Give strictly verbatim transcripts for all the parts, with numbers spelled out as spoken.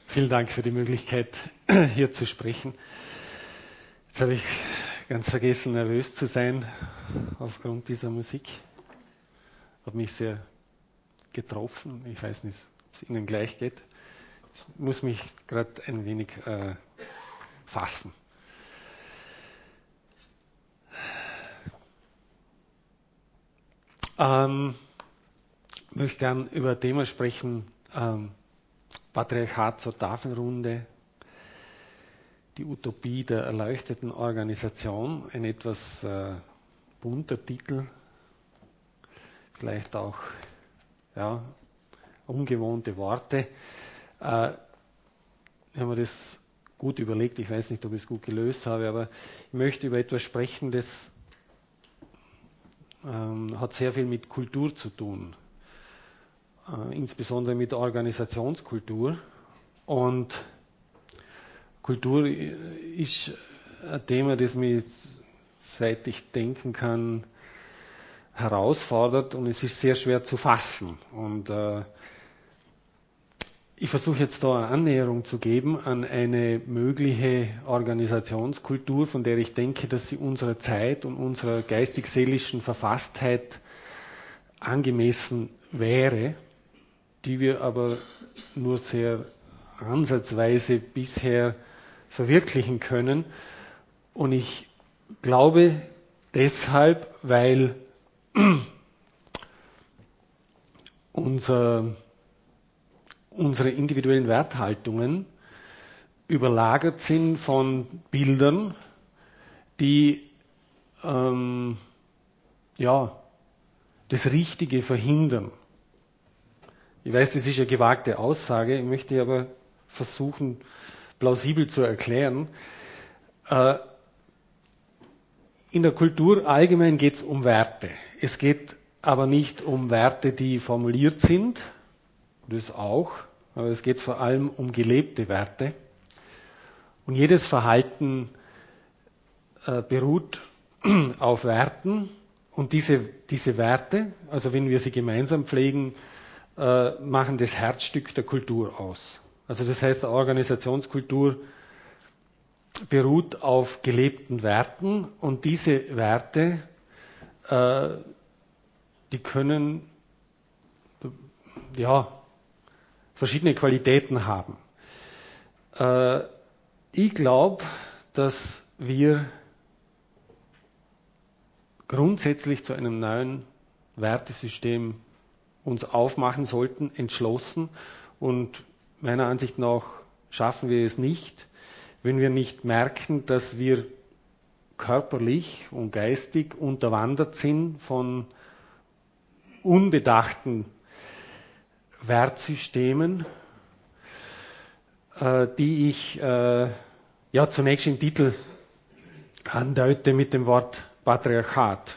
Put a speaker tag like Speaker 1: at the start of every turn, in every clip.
Speaker 1: Vielen Dank für die Möglichkeit, hier zu sprechen. Jetzt habe ich ganz vergessen, nervös zu sein aufgrund dieser Musik. Hat mich sehr getroffen. Ich weiß nicht, ob es Ihnen gleich geht. Ich muss mich gerade ein wenig äh, fassen. Ähm, ich möchte gern über ein Thema sprechen, ähm, Patriarchat zur Tafelrunde, die Utopie der erleuchteten Organisation, ein etwas äh, bunter Titel, vielleicht auch ja, ungewohnte Worte. Äh, ich habe mir das gut überlegt, ich weiß nicht, ob ich es gut gelöst habe, aber ich möchte über etwas sprechen, das ähm, hat sehr viel mit Kultur zu tun, äh, insbesondere mit Organisationskultur. Und Kultur ist ein Thema, das mich, seit ich denken kann, herausfordert, und es ist sehr schwer zu fassen. Und äh, ich versuche jetzt da eine Annäherung zu geben an eine mögliche Organisationskultur, von der ich denke, dass sie unserer Zeit und unserer geistig-seelischen Verfasstheit angemessen wäre, die wir aber nur sehr ansatzweise bisher verwirklichen können. Und ich glaube deshalb, weil unser, unsere individuellen Werthaltungen überlagert sind von Bildern, die ähm, ja, das Richtige verhindern. Ich weiß, das ist eine gewagte Aussage, ich möchte aber versuchen, plausibel zu erklären. Äh, in der Kultur allgemein geht es um Werte. Es geht aber nicht um Werte, die formuliert sind, das auch, aber es geht vor allem um gelebte Werte. Und jedes Verhalten äh, beruht auf Werten, und diese, diese Werte, also wenn wir sie gemeinsam pflegen, äh, machen das Herzstück der Kultur aus. Also das heißt, eine Organisationskultur beruht auf gelebten Werten, und diese Werte, äh, die können ja, verschiedene Qualitäten haben. Äh, ich glaube, dass wir grundsätzlich zu einem neuen Wertesystem uns aufmachen sollten, entschlossen, und meiner Ansicht nach schaffen wir es nicht, wenn wir nicht merken, dass wir körperlich und geistig unterwandert sind von unbedachten Wertsystemen, äh, die ich äh, ja zunächst im Titel andeute mit dem Wort Patriarchat.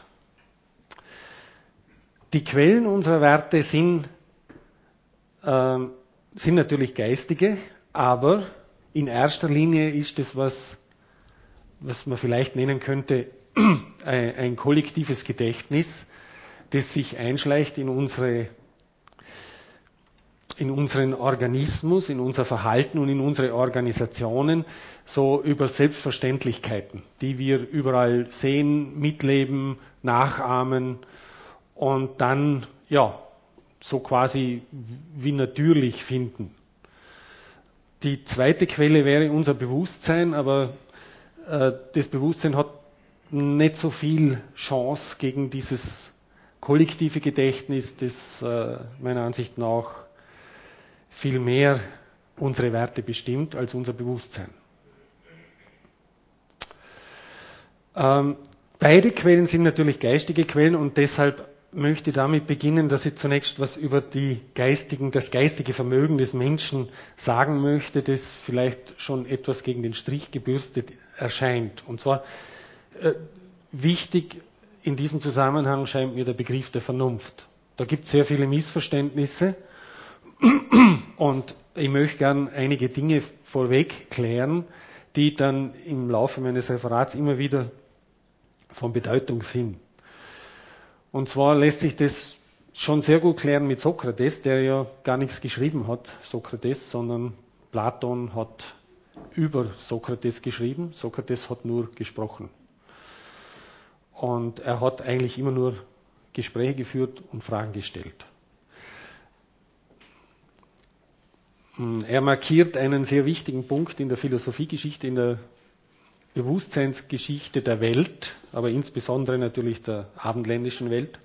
Speaker 1: Die Quellen unserer Werte sind, äh, sind natürlich geistige, aber in erster Linie ist es was, was man vielleicht nennen könnte, ein, ein kollektives Gedächtnis, das sich einschleicht in unsere in unseren Organismus, in unser Verhalten und in unsere Organisationen, so über Selbstverständlichkeiten, die wir überall sehen, mitleben, nachahmen und dann ja so quasi wie natürlich finden. Die zweite Quelle wäre unser Bewusstsein, aber äh, das Bewusstsein hat nicht so viel Chance gegen dieses kollektive Gedächtnis, das äh, meiner Ansicht nach viel mehr unsere Werte bestimmt als unser Bewusstsein. Ähm, beide Quellen sind natürlich geistige Quellen, und deshalb möchte ich damit beginnen, dass ich zunächst was über die geistigen, das geistige Vermögen des Menschen sagen möchte, das vielleicht schon etwas gegen den Strich gebürstet erscheint. Und zwar äh, wichtig in diesem Zusammenhang scheint mir der Begriff der Vernunft. Da gibt es sehr viele Missverständnisse. Und ich möchte gern einige Dinge vorweg klären, die dann im Laufe meines Referats immer wieder von Bedeutung sind. Und zwar lässt sich das schon sehr gut klären mit Sokrates, der ja gar nichts geschrieben hat, Sokrates, sondern Platon hat über Sokrates geschrieben, Sokrates hat nur gesprochen. Und er hat eigentlich immer nur Gespräche geführt und Fragen gestellt. Er markiert einen sehr wichtigen Punkt in der Philosophiegeschichte, in der Bewusstseinsgeschichte der Welt, aber insbesondere natürlich der abendländischen Welt.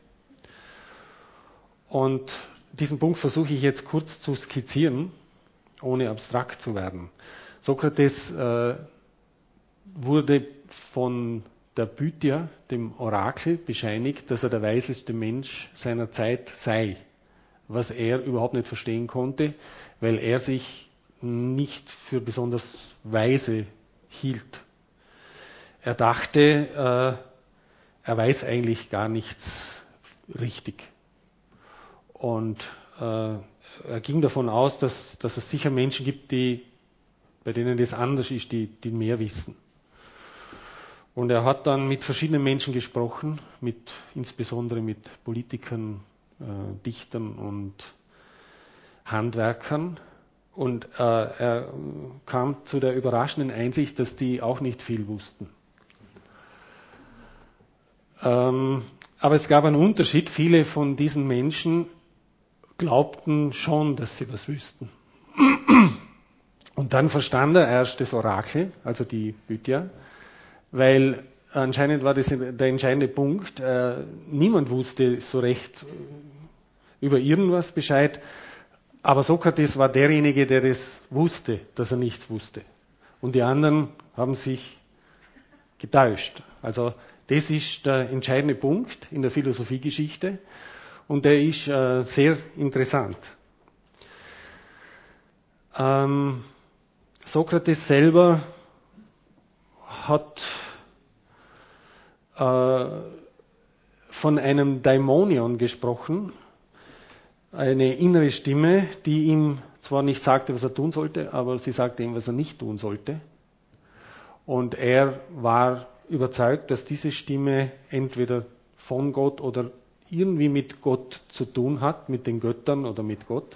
Speaker 1: Und diesen Punkt versuche ich jetzt kurz zu skizzieren, ohne abstrakt zu werden. Sokrates äh, wurde von der Pythia, dem Orakel, bescheinigt, dass er der weiseste Mensch seiner Zeit sei, was er überhaupt nicht verstehen konnte, weil er sich nicht für besonders weise hielt. Er dachte, äh, er weiß eigentlich gar nichts richtig. Und äh, er ging davon aus, dass, dass es sicher Menschen gibt, die, bei denen das anders ist, die, die mehr wissen. Und er hat dann mit verschiedenen Menschen gesprochen, mit, insbesondere mit Politikern, äh, Dichtern und Handwerkern. Und äh, er kam zu der überraschenden Einsicht, dass die auch nicht viel wussten. Ähm, aber es gab einen Unterschied. Viele von diesen Menschen glaubten schon, dass sie was wüssten. Und dann verstand er erst das Orakel, also die Pythia, weil anscheinend war das der entscheidende Punkt. Äh, niemand wusste so recht über irgendwas Bescheid, aber Sokrates war derjenige, der das wusste, dass er nichts wusste. Und die anderen haben sich getäuscht. Also das ist der entscheidende Punkt in der Philosophiegeschichte und der ist äh, sehr interessant. Ähm, Sokrates selber hat äh, von einem Daimonion gesprochen, eine innere Stimme, die ihm zwar nicht sagte, was er tun sollte, aber sie sagte ihm, was er nicht tun sollte. Und er war überzeugt, dass diese Stimme entweder von Gott oder irgendwie mit Gott zu tun hat, mit den Göttern oder mit Gott.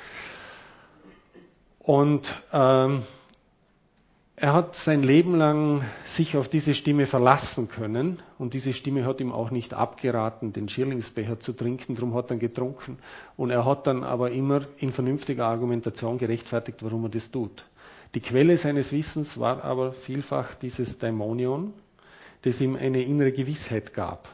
Speaker 1: Und ähm, er hat sein Leben lang sich auf diese Stimme verlassen können und diese Stimme hat ihm auch nicht abgeraten, den Schierlingsbecher zu trinken, darum hat er getrunken. Und er hat dann aber immer in vernünftiger Argumentation gerechtfertigt, warum er das tut. Die Quelle seines Wissens war aber vielfach dieses Daimonion, das ihm eine innere Gewissheit gab.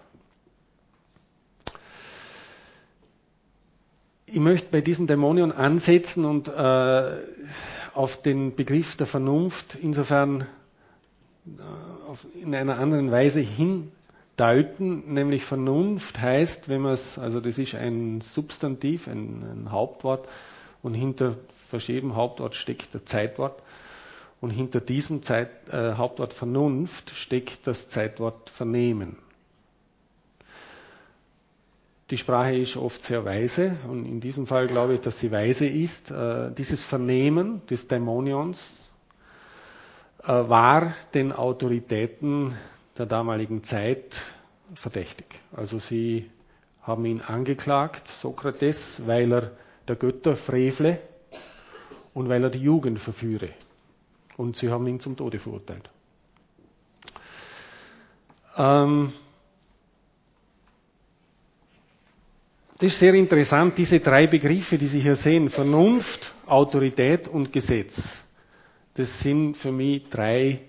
Speaker 1: Ich möchte bei diesem Daimonion ansetzen und äh, auf den Begriff der Vernunft insofern äh, auf, in einer anderen Weise hindeuten, nämlich Vernunft heißt, wenn man es, also das ist ein Substantiv, ein, ein Hauptwort und hinter jedem Hauptwort steckt das Zeitwort und hinter diesem Zeit, äh, Hauptwort Vernunft steckt das Zeitwort Vernehmen. Die Sprache ist oft sehr weise und in diesem Fall glaube ich, dass sie weise ist. Äh, dieses Vernehmen des Daimonions äh, war den Autoritäten der damaligen Zeit verdächtig. Also sie haben ihn angeklagt, Sokrates, weil er der Götter frevle und weil er die Jugend verführe. Und sie haben ihn zum Tode verurteilt. Ähm, Das ist sehr interessant, diese drei Begriffe, die Sie hier sehen, Vernunft, Autorität und Gesetz. Das sind für mich drei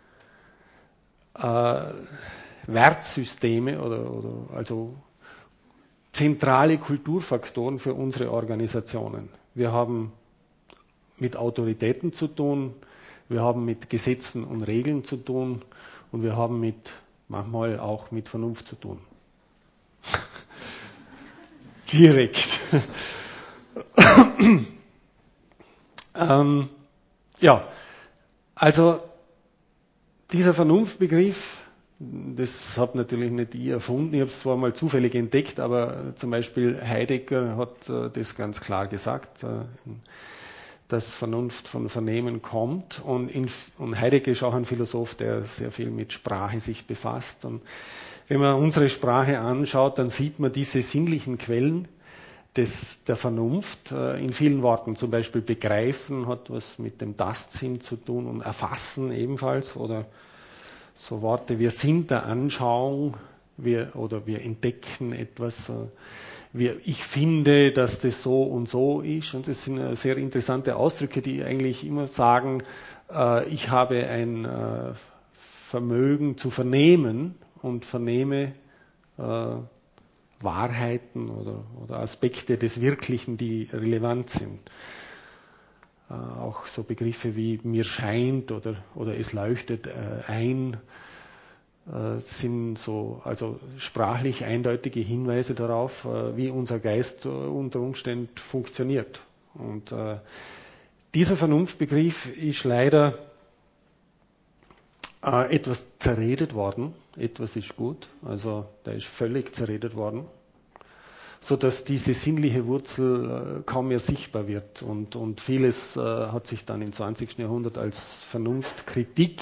Speaker 1: äh, Wertsysteme oder, oder also zentrale Kulturfaktoren für unsere Organisationen. Wir haben mit Autoritäten zu tun, wir haben mit Gesetzen und Regeln zu tun und wir haben mit manchmal auch mit Vernunft zu tun. Direkt. ähm, ja, also dieser Vernunftbegriff, das habe natürlich nicht ich erfunden, ich habe es zwar mal zufällig entdeckt, aber zum Beispiel Heidegger hat äh, das ganz klar gesagt, äh, dass Vernunft von Vernehmen kommt und, in, und Heidegger ist auch ein Philosoph, der sehr viel mit Sprache sich befasst. Und wenn man unsere Sprache anschaut, dann sieht man diese sinnlichen Quellen, des, der Vernunft. In vielen Worten, zum Beispiel begreifen hat was mit dem Tastsinn zu tun und erfassen ebenfalls, oder so Worte, wir sind der Anschauung, wir, oder wir entdecken etwas, wir, ich finde, dass das so und so ist, und das sind sehr interessante Ausdrücke, die eigentlich immer sagen, äh, ich habe ein äh, Vermögen zu vernehmen und vernehme äh, Wahrheiten oder, oder Aspekte des Wirklichen, die relevant sind. Äh, auch so Begriffe wie mir scheint oder, oder es leuchtet äh, ein, äh, sind so also sprachlich eindeutige Hinweise darauf, äh, wie unser Geist äh, unter Umständen funktioniert. Und äh, dieser Vernunftbegriff ist leider äh, etwas zerredet worden. Etwas ist gut, also der ist völlig zerredet worden, sodass diese sinnliche Wurzel äh, kaum mehr sichtbar wird. Und, und vieles äh, hat sich dann im zwanzigsten Jahrhundert als Vernunftkritik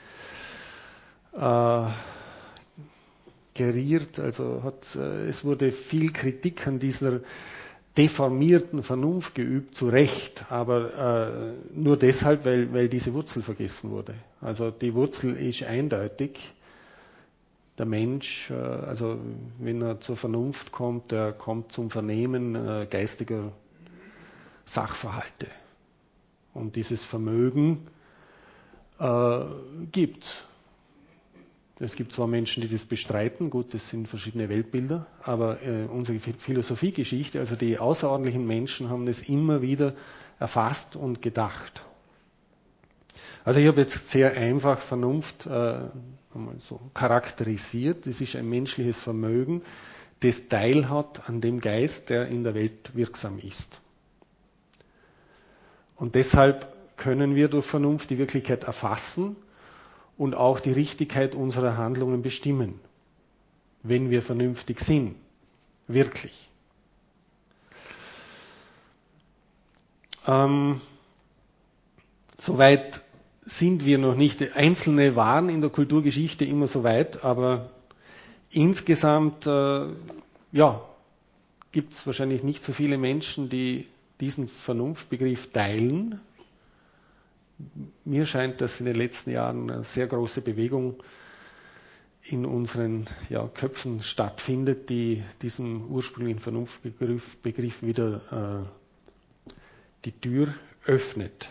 Speaker 1: äh, geriert. Also hat, äh, es wurde viel Kritik an dieser deformierten Vernunft geübt, zu Recht, aber äh, nur deshalb, weil, weil diese Wurzel vergessen wurde. Also die Wurzel ist eindeutig. Der Mensch, äh, also wenn er zur Vernunft kommt, der kommt zum Vernehmen äh, geistiger Sachverhalte. Und dieses Vermögen äh, gibt. Es gibt zwar Menschen, die das bestreiten, gut, das sind verschiedene Weltbilder, aber äh, unsere Philosophiegeschichte, also die außerordentlichen Menschen haben das immer wieder erfasst und gedacht. Also ich habe jetzt sehr einfach Vernunft äh, so charakterisiert. Das ist ein menschliches Vermögen, das teilhat an dem Geist, der in der Welt wirksam ist. Und deshalb können wir durch Vernunft die Wirklichkeit erfassen und auch die Richtigkeit unserer Handlungen bestimmen, wenn wir vernünftig sind, wirklich. Ähm, soweit sind wir noch nicht. Einzelne waren in der Kulturgeschichte immer so weit, aber insgesamt äh, ja, gibt es wahrscheinlich nicht so viele Menschen, die diesen Vernunftbegriff teilen. Mir scheint, dass in den letzten Jahren eine sehr große Bewegung in unseren ja, Köpfen stattfindet, die diesem ursprünglichen Vernunftbegriff Begriff wieder äh, die Tür öffnet.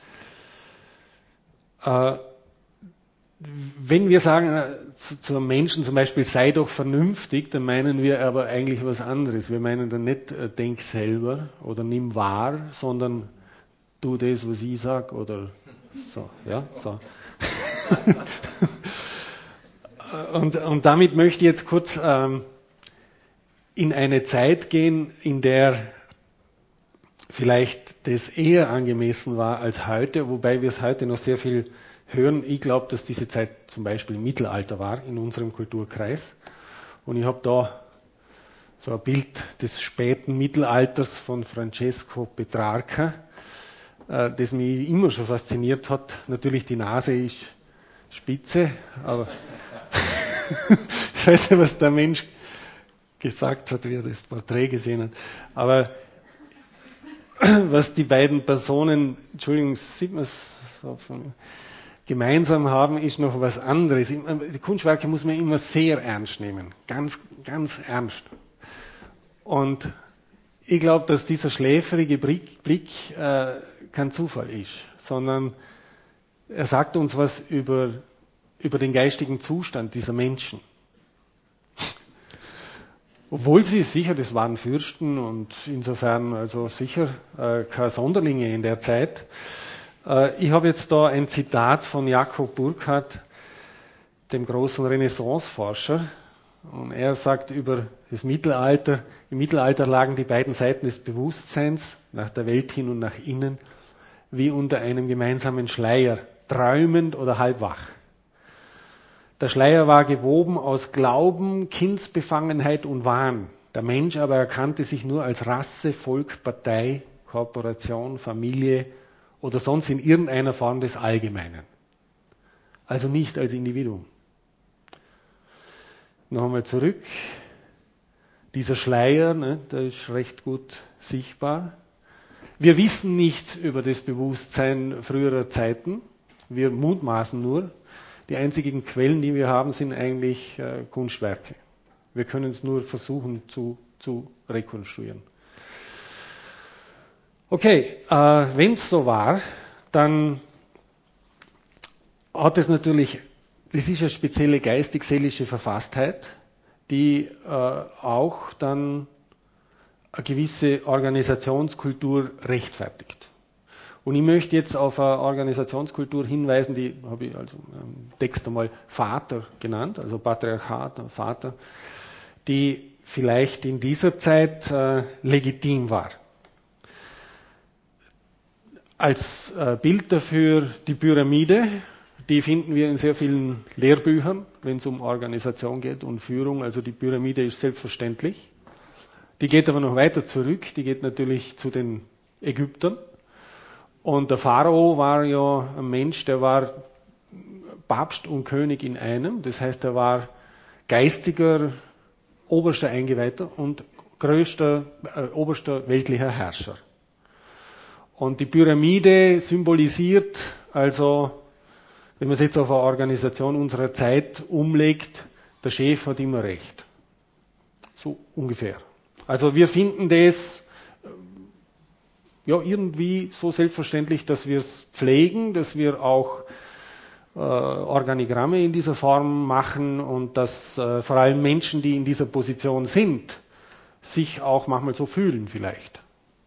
Speaker 1: Äh, wenn wir sagen äh, zu, zu einem Menschen zum Beispiel, sei doch vernünftig, dann meinen wir aber eigentlich was anderes. Wir meinen dann nicht, äh, denk selber oder nimm wahr, sondern tu das, was ich sage oder so. Ja, so. und, und damit möchte ich jetzt kurz ähm, in eine Zeit gehen, in der vielleicht das eher angemessen war als heute, wobei wir es heute noch sehr viel hören. Ich glaube, dass diese Zeit zum Beispiel im Mittelalter war, in unserem Kulturkreis. Und ich habe da so ein Bild des späten Mittelalters von Francesco Petrarca, äh, das mich immer schon fasziniert hat. Natürlich, die Nase ist spitze, aber ich weiß nicht, was der Mensch gesagt hat, wie er das Porträt gesehen hat. Aber was die beiden Personen, Entschuldigung, sieht man es so von, gemeinsam haben, ist noch was anderes. Die Kunstwerke muss man immer sehr ernst nehmen. Ganz, ganz ernst. Und ich glaube, dass dieser schläfrige Blick, Blick äh, kein Zufall ist, sondern er sagt uns was über, über den geistigen Zustand dieser Menschen. Obwohl sie sicher, das waren Fürsten und insofern also sicher äh, keine Sonderlinge in der Zeit. Äh, ich habe jetzt da ein Zitat von Jakob Burckhardt, dem großen Renaissanceforscher. Und er sagt über das Mittelalter, im Mittelalter lagen die beiden Seiten des Bewusstseins, nach der Welt hin und nach innen, wie unter einem gemeinsamen Schleier, träumend oder halb wach. Der Schleier war gewoben aus Glauben, Kindsbefangenheit und Wahn. Der Mensch aber erkannte sich nur als Rasse, Volk, Partei, Korporation, Familie oder sonst in irgendeiner Form des Allgemeinen. Also nicht als Individuum. Noch einmal zurück. dieser Schleier, ne, der ist recht gut sichtbar. Wir wissen nichts über das Bewusstsein früherer Zeiten. Wir mutmaßen nur. Die einzigen Quellen, die wir haben, sind eigentlich äh, Kunstwerke. Wir können es nur versuchen zu, zu rekonstruieren. Okay, äh, wenn es so war, dann hat es natürlich, das ist eine spezielle geistig-seelische Verfasstheit, die äh, auch dann eine gewisse Organisationskultur rechtfertigt. Und ich möchte jetzt auf eine Organisationskultur hinweisen, die habe ich also im Text einmal Vater genannt, also Patriarchat, Vater, die vielleicht in dieser Zeit äh, legitim war. Als äh, Bild dafür die Pyramide, die finden wir in sehr vielen Lehrbüchern, wenn es um Organisation geht und Führung, also die Pyramide ist selbstverständlich. Die geht aber noch weiter zurück, die geht natürlich zu den Ägyptern. Und der Pharao war ja ein Mensch, der war Papst und König in einem. Das heißt, er war geistiger, oberster Eingeweihter und größter, äh, oberster weltlicher Herrscher. Und die Pyramide symbolisiert also, wenn man es jetzt auf eine Organisation unserer Zeit umlegt, der Chef hat immer recht. So ungefähr. Also wir finden das ja irgendwie so selbstverständlich, dass wir es pflegen, dass wir auch äh, Organigramme in dieser Form machen und dass äh, vor allem Menschen, die in dieser Position sind, sich auch manchmal so fühlen vielleicht.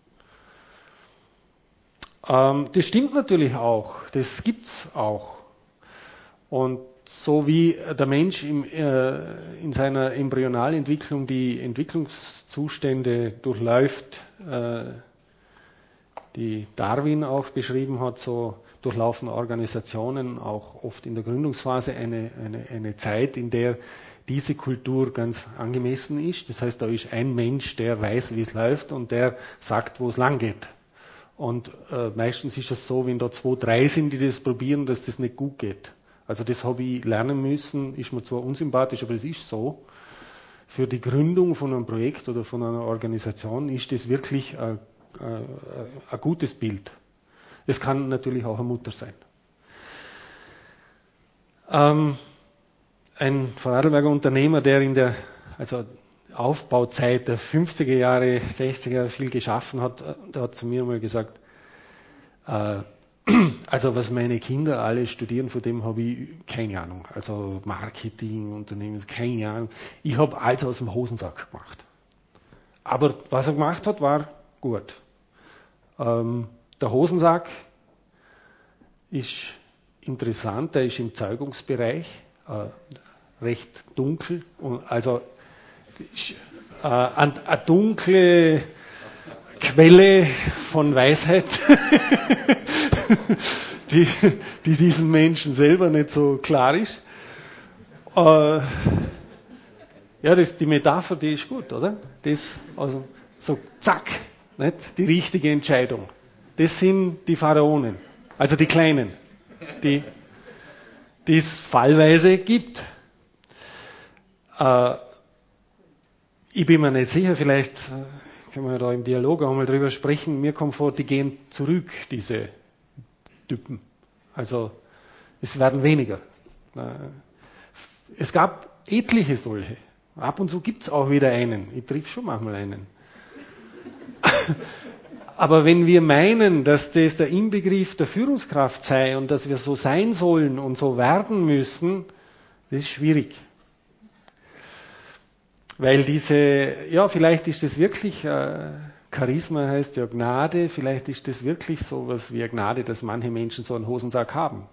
Speaker 1: Ähm, das stimmt natürlich auch, das gibt's auch. Und so wie der Mensch im, äh, in seiner Embryonalentwicklung die Entwicklungszustände durchläuft, äh, die Darwin auch beschrieben hat, so durchlaufen Organisationen auch oft in der Gründungsphase eine, eine, eine Zeit, in der diese Kultur ganz angemessen ist. Das heißt, da ist ein Mensch, der weiß, wie es läuft und der sagt, wo es lang geht. Und äh, meistens ist es so, wenn da zwei, drei sind, die das probieren, dass das nicht gut geht. Also das habe ich lernen müssen, ist mir zwar unsympathisch, aber es ist so. Für die Gründung von einem Projekt oder von einer Organisation ist das wirklich ein, ein, ein gutes Bild. Es kann natürlich auch eine Mutter sein. Ähm, ein Vorarlberger Unternehmer, der in der also Aufbauzeit der fünfziger Jahre, sechziger Jahre viel geschaffen hat, der hat zu mir mal gesagt, äh, also was meine Kinder alle studieren, von dem habe ich keine Ahnung. Also Marketing, Unternehmen, keine Ahnung. Ich habe alles aus dem Hosensack gemacht. Aber was er gemacht hat, war gut. Ähm, der Hosensack ist interessant, der ist im Zeugungsbereich, äh, recht dunkel. Und also äh, eine dunkle Quelle von Weisheit, die, die diesen Menschen selber nicht so klar ist. Äh, ja, das, die Metapher, die ist gut, oder? Das, also so zack, nicht? Die richtige Entscheidung. Das sind die Pharaonen, also die Kleinen, die, die es fallweise gibt. Äh, ich bin mir nicht sicher, vielleicht können wir da im Dialog auch mal drüber sprechen. Mir kommt vor, die gehen zurück, diese Typen. Also es werden weniger. Es gab etliche solche. Ab und zu gibt es auch wieder einen. Ich triff schon manchmal einen. Aber wenn wir meinen, dass das der Inbegriff der Führungskraft sei und dass wir so sein sollen und so werden müssen, das ist schwierig. Weil diese, ja, vielleicht ist das wirklich, äh, Charisma heißt ja Gnade, vielleicht ist das wirklich so was wie eine Gnade, dass manche Menschen so einen Hosensack haben.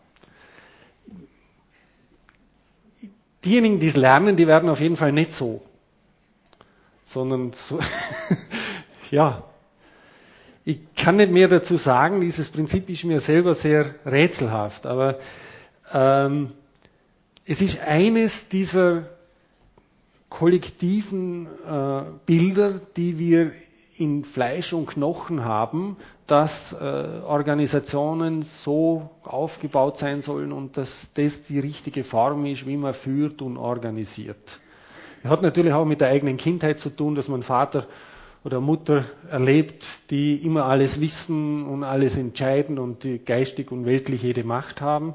Speaker 1: Diejenigen, die es lernen, die werden auf jeden Fall nicht so. Sondern so, ja. Ich kann nicht mehr dazu sagen, dieses Prinzip ist mir selber sehr rätselhaft, aber ähm, es ist eines dieser kollektiven äh, Bilder, die wir in Fleisch und Knochen haben, dass äh, Organisationen so aufgebaut sein sollen und dass das die richtige Form ist, wie man führt und organisiert. Hat natürlich auch mit der eigenen Kindheit zu tun, dass man Vater oder Mutter erlebt, die immer alles wissen und alles entscheiden und die geistig und weltlich jede Macht haben.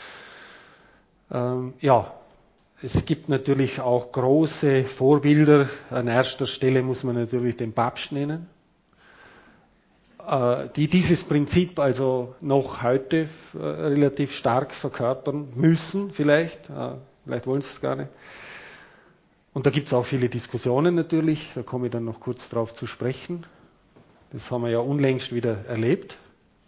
Speaker 1: Ähm, ja, es gibt natürlich auch große Vorbilder. An erster Stelle muss man natürlich den Papst nennen, äh, die dieses Prinzip also noch heute äh, relativ stark verkörpern müssen, vielleicht. Äh, vielleicht wollen sie es gar nicht. Und da gibt es auch viele Diskussionen natürlich, da komme ich dann noch kurz drauf zu sprechen. Das haben wir ja unlängst wieder erlebt.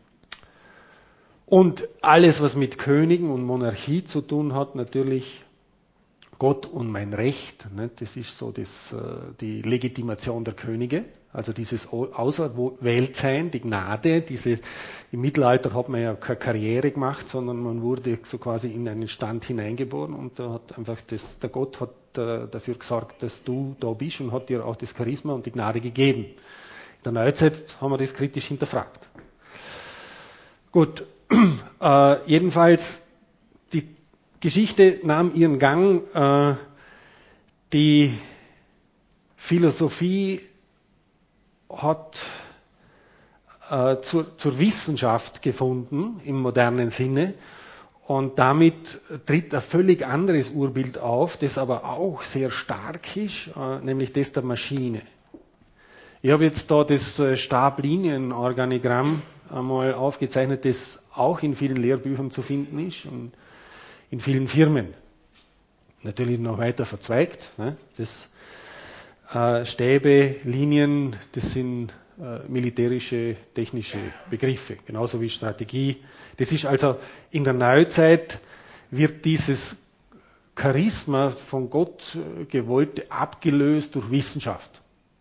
Speaker 1: Und alles, was mit Königen und Monarchie zu tun hat, natürlich Gott und mein Recht. Ne? Das ist so das, die Legitimation der Könige, also dieses Auserwähltsein, die Gnade. Diese, im Mittelalter hat man ja keine Karriere gemacht, sondern man wurde so quasi in einen Stand hineingeboren und da hat einfach das, der Gott hat dafür gesorgt, dass du da bist und hat dir auch das Charisma und die Gnade gegeben. In der Neuzeit haben wir das kritisch hinterfragt. Gut, äh, jedenfalls die Geschichte nahm ihren Gang, äh, die Philosophie hat äh, zur, zur Wissenschaft gefunden im modernen Sinne und damit tritt ein völlig anderes Urbild auf, das aber auch sehr stark ist, äh, nämlich das der Maschine. Ich habe jetzt da das Stablinienorganigramm einmal aufgezeichnet, das auch in vielen Lehrbüchern zu finden ist und in vielen Firmen. Natürlich noch weiter verzweigt. Ne? Das äh, Stäbe, Linien, das sind äh, militärische, technische Begriffe, genauso wie Strategie. Das ist also in der Neuzeit wird dieses Charisma von Gott gewollte abgelöst durch Wissenschaft.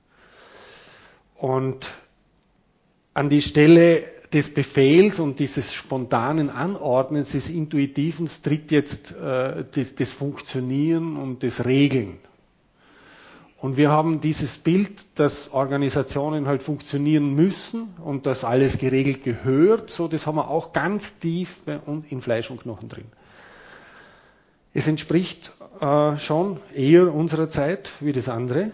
Speaker 1: Und an die Stelle des Befehls und dieses spontanen Anordnens, des Intuitiven, tritt jetzt äh, das, das Funktionieren und das Regeln. Und wir haben dieses Bild, dass Organisationen halt funktionieren müssen und dass alles geregelt gehört, so das haben wir auch ganz tief bei uns in Fleisch und Knochen drin. Es entspricht äh, schon eher unserer Zeit wie das andere.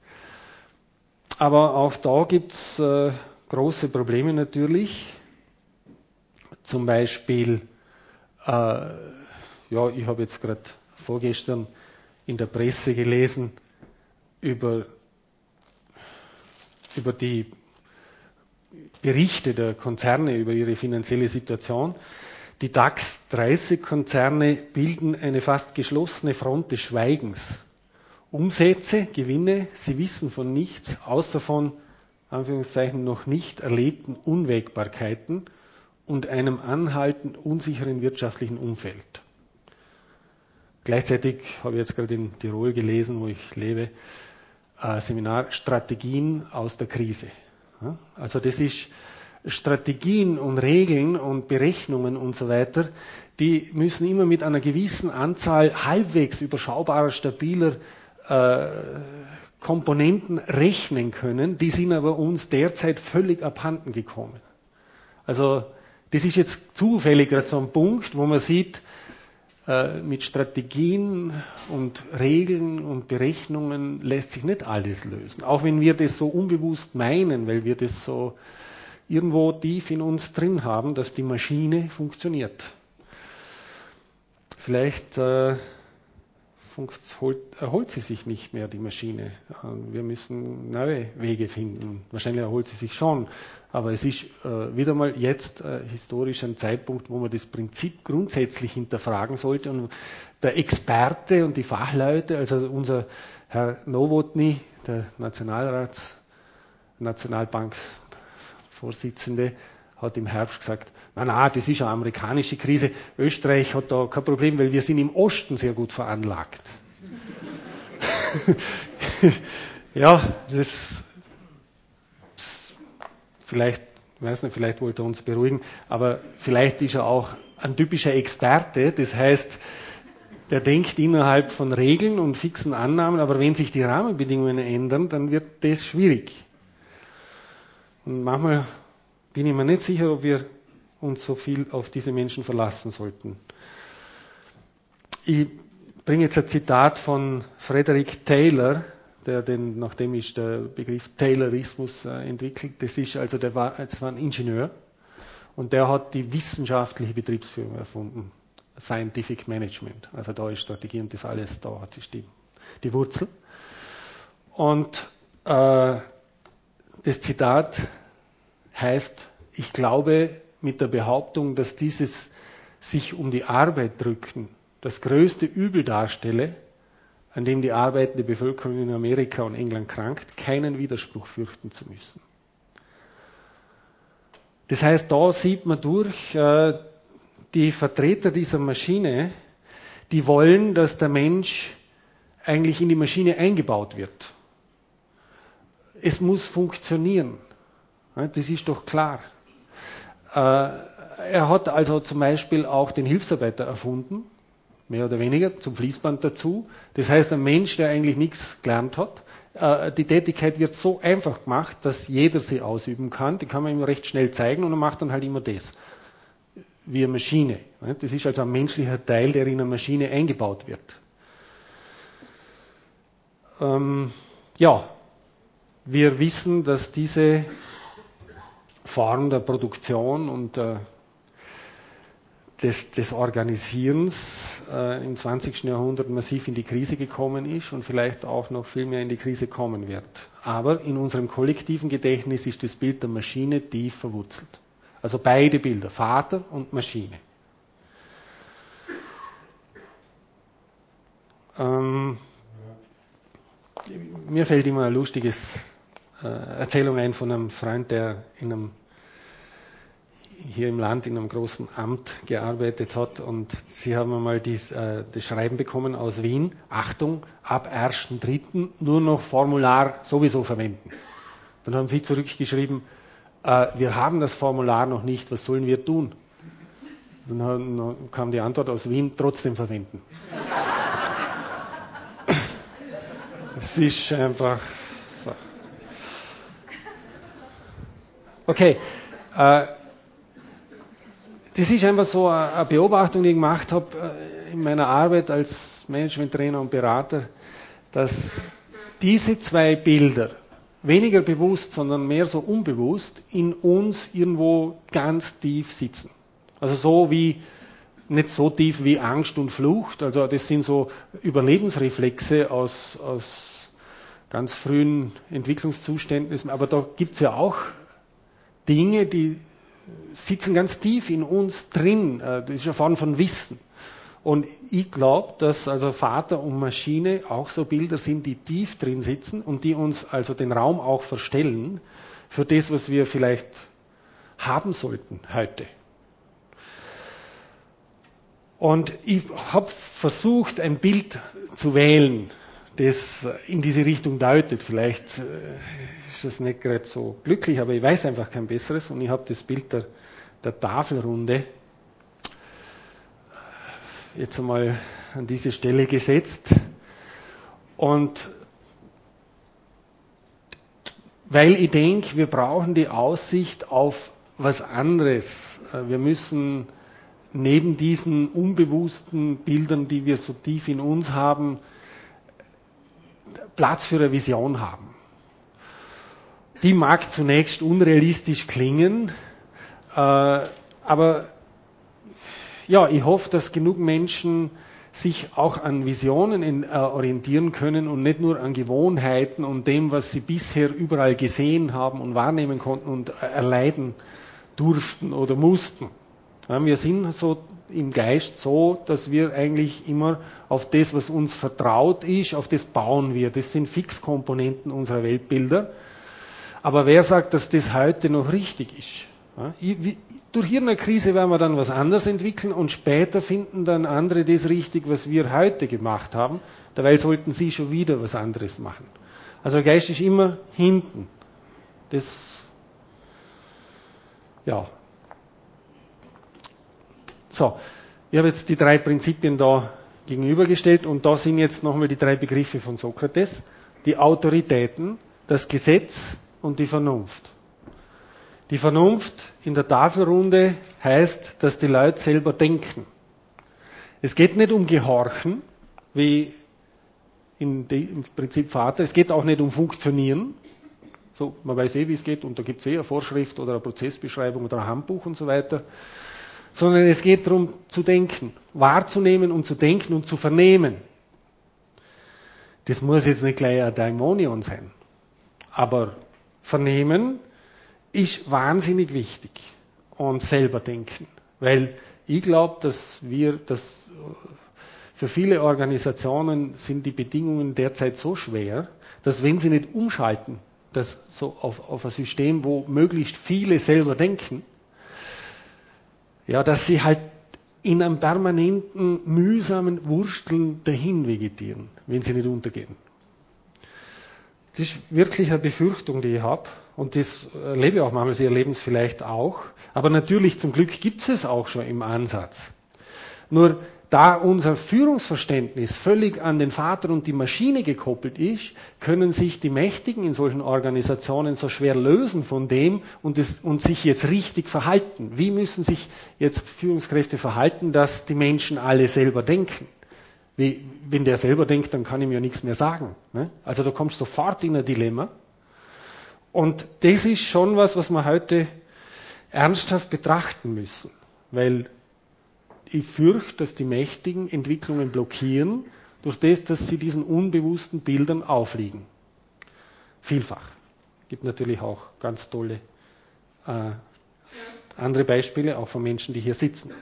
Speaker 1: Aber auch da gibt es äh, große Probleme natürlich. Zum Beispiel, äh, ja, ich habe jetzt gerade vorgestern in der Presse gelesen über, über die Berichte der Konzerne über ihre finanzielle Situation. Die DAX dreißig Konzerne bilden eine fast geschlossene Front des Schweigens. Umsätze, Gewinne, sie wissen von nichts, außer von, Anführungszeichen, noch nicht erlebten Unwägbarkeiten und einem anhaltend unsicheren wirtschaftlichen Umfeld. Gleichzeitig habe ich jetzt gerade in Tirol gelesen, wo ich lebe, äh, Seminar Strategien aus der Krise. Ja, also das ist Strategien und Regeln und Berechnungen und so weiter, die müssen immer mit einer gewissen Anzahl halbwegs überschaubarer, stabiler Komponenten rechnen können, die sind aber uns derzeit völlig abhanden gekommen. Also das ist jetzt zufällig gerade so ein Punkt, wo man sieht, mit Strategien und Regeln und Berechnungen lässt sich nicht alles lösen. Auch wenn wir das so unbewusst meinen, weil wir das so irgendwo tief in uns drin haben, dass die Maschine funktioniert. Vielleicht äh, erholt sie sich nicht mehr, die Maschine. Wir müssen neue Wege finden. Wahrscheinlich erholt sie sich schon. Aber es ist äh, wieder mal jetzt äh, historisch ein Zeitpunkt, wo man das Prinzip grundsätzlich hinterfragen sollte. Und der Experte und die Fachleute, also unser Herr Nowotny, der Nationalrats, Nationalbanksvorsitzende, hat im Herbst gesagt, na na, das ist eine amerikanische Krise. Österreich hat da kein Problem, weil wir sind im Osten sehr gut veranlagt. Ja, das, das vielleicht, ich weiß nicht, vielleicht wollte er uns beruhigen, aber vielleicht ist er auch ein typischer Experte. Das heißt, der denkt innerhalb von Regeln und fixen Annahmen, aber wenn sich die Rahmenbedingungen ändern, dann wird das schwierig. Und manchmal bin ich mir nicht sicher, ob wir uns so viel auf diese Menschen verlassen sollten. Ich bringe jetzt ein Zitat von Frederick Taylor, der den, nach dem ist der Begriff Taylorismus äh, entwickelt. Das ist also, der war, das war ein Ingenieur und der hat die wissenschaftliche Betriebsführung erfunden. Scientific Management. Also da ist Strategie und das alles, da ist die, die Wurzel. Und äh, das Zitat heißt, ich glaube mit der Behauptung, dass dieses sich um die Arbeit drücken das größte Übel darstelle, an dem die arbeitende Bevölkerung in Amerika und England krankt, keinen Widerspruch fürchten zu müssen. Das heißt, da sieht man durch, äh, die Vertreter dieser Maschine, die wollen, dass der Mensch eigentlich in die Maschine eingebaut wird. Es muss funktionieren. Das ist doch klar. Er hat also zum Beispiel auch den Hilfsarbeiter erfunden, mehr oder weniger, zum Fließband dazu. Das heißt, ein Mensch, der eigentlich nichts gelernt hat, die Tätigkeit wird so einfach gemacht, dass jeder sie ausüben kann. Die kann man ihm recht schnell zeigen und er macht dann halt immer das. Wie eine Maschine. Das ist also ein menschlicher Teil, der in eine Maschine eingebaut wird. Ähm, ja, wir wissen, dass diese Form der Produktion und äh, des, des Organisierens äh, im zwanzigsten Jahrhundert massiv in die Krise gekommen ist und vielleicht auch noch viel mehr in die Krise kommen wird. Aber in unserem kollektiven Gedächtnis ist das Bild der Maschine tief verwurzelt. Also beide Bilder, Vater und Maschine. Ähm, mir fällt immer eine lustige äh, Erzählung ein von einem Freund, der in einem, hier im Land in einem großen Amt gearbeitet hat und sie haben einmal dies, äh, das Schreiben bekommen aus Wien, Achtung, ab ersten dritten nur noch Formular sowieso verwenden. Dann haben sie zurückgeschrieben, wir haben das Formular noch nicht, was sollen wir tun? Dann kam die Antwort aus Wien, trotzdem verwenden. Es ist einfach so. Okay, äh, das ist einfach so eine Beobachtung, die ich gemacht habe in meiner Arbeit als Management-Trainer und Berater, dass diese zwei Bilder, weniger bewusst, sondern mehr so unbewusst, in uns irgendwo ganz tief sitzen. Also so wie, nicht so tief wie Angst und Flucht, also das sind so Überlebensreflexe aus, aus ganz frühen Entwicklungszuständen, aber da gibt es ja auch Dinge, die sitzen ganz tief in uns drin, das ist eine Form von Wissen. Und ich glaube, dass also Vater und Maschine auch so Bilder sind, die tief drin sitzen und die uns also den Raum auch verstellen für das, was wir vielleicht haben sollten heute. Und ich habe versucht, ein Bild zu wählen, das in diese Richtung deutet. Vielleicht ist das nicht gerade so glücklich, aber ich weiß einfach kein besseres. Und ich habe das Bild der, der Tafelrunde jetzt einmal an diese Stelle gesetzt. Und weil ich denke, wir brauchen die Aussicht auf was anderes. Wir müssen neben diesen unbewussten Bildern, die wir so tief in uns haben, Platz für eine Vision haben. Die mag zunächst unrealistisch klingen, aber ja, ich hoffe, dass genug Menschen sich auch an Visionen in, äh, orientieren können und nicht nur an Gewohnheiten und dem, was sie bisher überall gesehen haben und wahrnehmen konnten und äh, erleiden durften oder mussten. Ja, wir sind so im Geist so, dass wir eigentlich immer auf das, was uns vertraut ist, auf das bauen wir. Das sind Fixkomponenten unserer Weltbilder. Aber wer sagt, dass das heute noch richtig ist? Ja, ich, wie, durch irgendeine Krise werden wir dann was anderes entwickeln und später finden dann andere das richtig, was wir heute gemacht haben. Dabei sollten sie schon wieder was anderes machen. Also der Geist ist immer hinten. Das, ja. So, ich habe jetzt die drei Prinzipien da gegenübergestellt und da sind jetzt nochmal die drei Begriffe von Sokrates. Die Autoritäten, das Gesetz und die Vernunft. Die Vernunft in der Tafelrunde heißt, dass die Leute selber denken. Es geht nicht um Gehorchen,
Speaker 2: wie in de, im Prinzip Vater. Es geht auch nicht um Funktionieren. So, man weiß eh, wie es geht, und da gibt es eh eine Vorschrift oder eine Prozessbeschreibung oder ein Handbuch und so weiter. Sondern es geht darum, zu denken, wahrzunehmen und zu denken und zu vernehmen. Das muss jetzt nicht gleich ein Daimonion sein. Aber vernehmen ist wahnsinnig wichtig. Und selber denken. Weil ich glaube, dass wir, dass für viele Organisationen sind die Bedingungen derzeit so schwer, dass wenn sie nicht umschalten, das so auf, auf ein System, wo möglichst viele selber denken, ja, dass sie halt in einem permanenten, mühsamen Wursteln dahin vegetieren, wenn sie nicht untergehen. Das ist wirklich eine Befürchtung, die ich habe. Und das erlebe ich auch manchmal, Sie erleben es vielleicht auch. Aber natürlich, zum Glück gibt es es auch schon im Ansatz. Nur da unser Führungsverständnis völlig an den Vater und die Maschine gekoppelt ist, können sich die Mächtigen in solchen Organisationen so schwer lösen von dem und, es, und sich jetzt richtig verhalten. Wie müssen sich jetzt Führungskräfte verhalten, dass die Menschen alle selber denken? Wie, wenn der selber denkt, dann kann ihm ja nichts mehr sagen. Ne? Also da kommst du sofort in ein Dilemma. Und das ist schon was, was wir heute ernsthaft betrachten müssen. Weil ich fürchte, dass die Mächtigen Entwicklungen blockieren, durch das, dass sie diesen unbewussten Bildern aufliegen. Vielfach. Es gibt natürlich auch ganz tolle äh, andere Beispiele, auch von Menschen, die hier sitzen.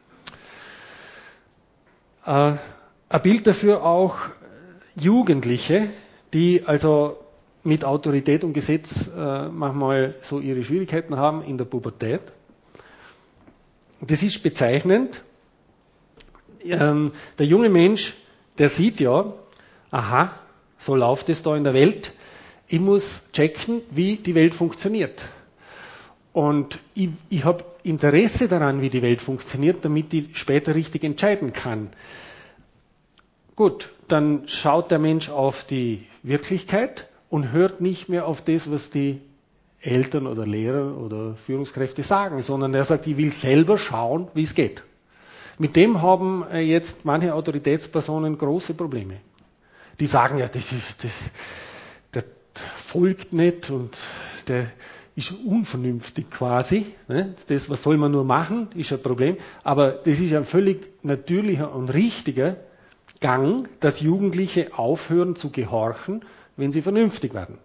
Speaker 2: Äh, ein Bild dafür auch Jugendliche, die also mit Autorität und Gesetz äh, manchmal so ihre Schwierigkeiten haben in der Pubertät. Das ist bezeichnend. Ähm, der junge Mensch, der sieht ja, aha, so läuft es da in der Welt. Ich muss checken, wie die Welt funktioniert. Und ich, ich habe Interesse daran, wie die Welt funktioniert, damit ich später richtig entscheiden kann. Gut, dann schaut der Mensch auf die Wirklichkeit und hört nicht mehr auf das, was die Eltern oder Lehrer oder Führungskräfte sagen, sondern er sagt, ich will selber schauen, wie es geht. Mit dem haben jetzt manche Autoritätspersonen große Probleme. Die sagen ja, das ist, das, der folgt nicht und der ist unvernünftig quasi. Das, was soll man nur machen, ist ein Problem. Aber das ist ein völlig natürlicher und richtiger Gang, dass Jugendliche aufhören zu gehorchen, wenn sie vernünftig werden.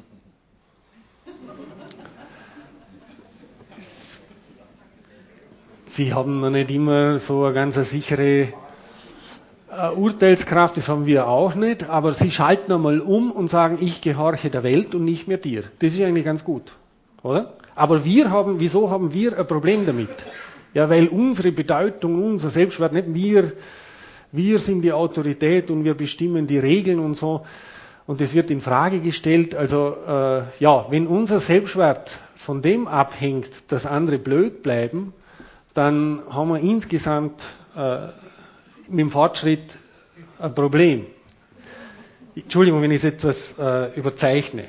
Speaker 2: Sie haben noch nicht immer so eine ganz sichere äh, Urteilskraft, das haben wir auch nicht, aber sie schalten einmal um und sagen, ich gehorche der Welt und nicht mehr dir. Das ist eigentlich ganz gut, oder? Aber wir haben, wieso haben wir ein Problem damit? Ja, weil unsere Bedeutung, unser Selbstwert, nicht wir, wir sind die Autorität und wir bestimmen die Regeln und so. Und das wird in Frage gestellt. Also äh, ja, wenn unser Selbstwert von dem abhängt, dass andere blöd bleiben, dann haben wir insgesamt äh, mit dem Fortschritt ein Problem. Entschuldigung, wenn ich es etwas äh, überzeichne.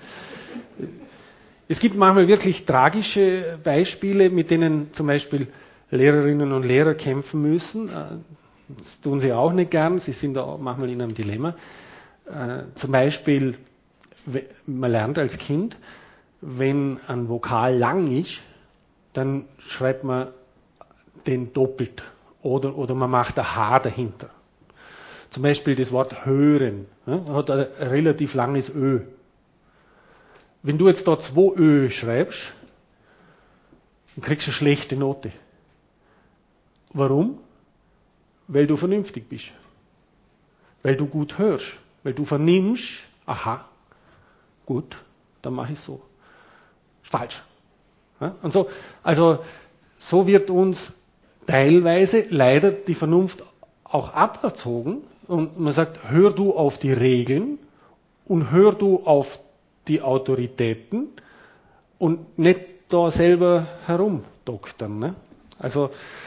Speaker 2: Es gibt manchmal wirklich tragische Beispiele, mit denen zum Beispiel Lehrerinnen und Lehrer kämpfen müssen. Das tun sie auch nicht gern, sie sind da manchmal in einem Dilemma. Äh, zum Beispiel, man lernt als Kind, wenn ein Vokal lang ist, dann schreibt man den doppelt oder, oder man macht ein H dahinter. Zum Beispiel das Wort hören, ja, hat ein relativ langes Ö. Wenn du jetzt da zwei Ö schreibst, dann kriegst du eine schlechte Note. Warum? Weil du vernünftig bist. Weil du gut hörst. Weil du vernimmst, aha, gut, dann mache ich so. Falsch. Ja, und so, also so wird uns teilweise leider die Vernunft auch aberzogen und man sagt, hör du auf die Regeln und hör du auf die Autoritäten und nicht da selber herumdoktern. Ne? Also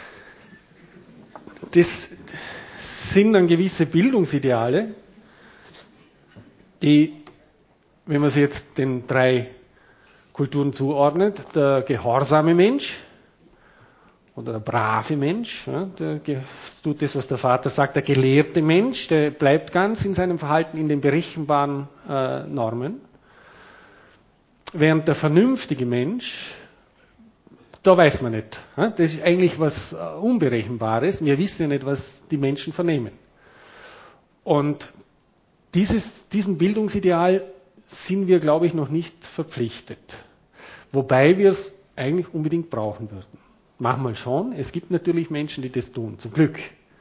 Speaker 2: das sind dann gewisse Bildungsideale, die, wenn man sie jetzt den drei Kulturen zuordnet, der gehorsame Mensch
Speaker 1: oder der brave Mensch, ja, der tut das, was der Vater sagt, der gelehrte Mensch, der bleibt ganz in seinem Verhalten in den berechenbaren äh, Normen. Während der vernünftige Mensch, da weiß man nicht. Ja, das ist eigentlich was äh, Unberechenbares. Wir wissen ja nicht, was die Menschen vernehmen. Und dieses, diesem Bildungsideal sind wir, glaube ich, noch nicht verpflichtet. Wobei wir es eigentlich unbedingt brauchen würden. Manchmal schon. Es gibt natürlich Menschen, die das tun. Zum Glück.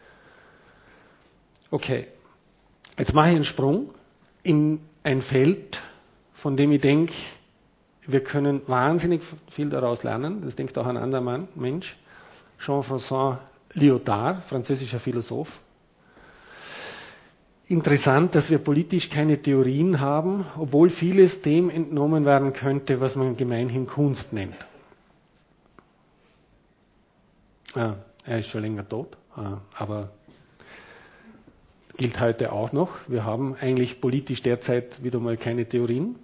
Speaker 1: Okay. Jetzt mache ich einen Sprung in ein Feld, von dem ich denke, wir können wahnsinnig viel daraus lernen. Das denkt auch ein anderer Mann, Mensch. Jean-François Lyotard, französischer Philosoph. Interessant, dass wir politisch keine Theorien haben, obwohl vieles dem entnommen werden könnte, was man gemeinhin Kunst nennt. Ah, er ist schon länger tot, ah, aber gilt heute auch noch. Wir haben eigentlich politisch derzeit wieder mal keine Theorien.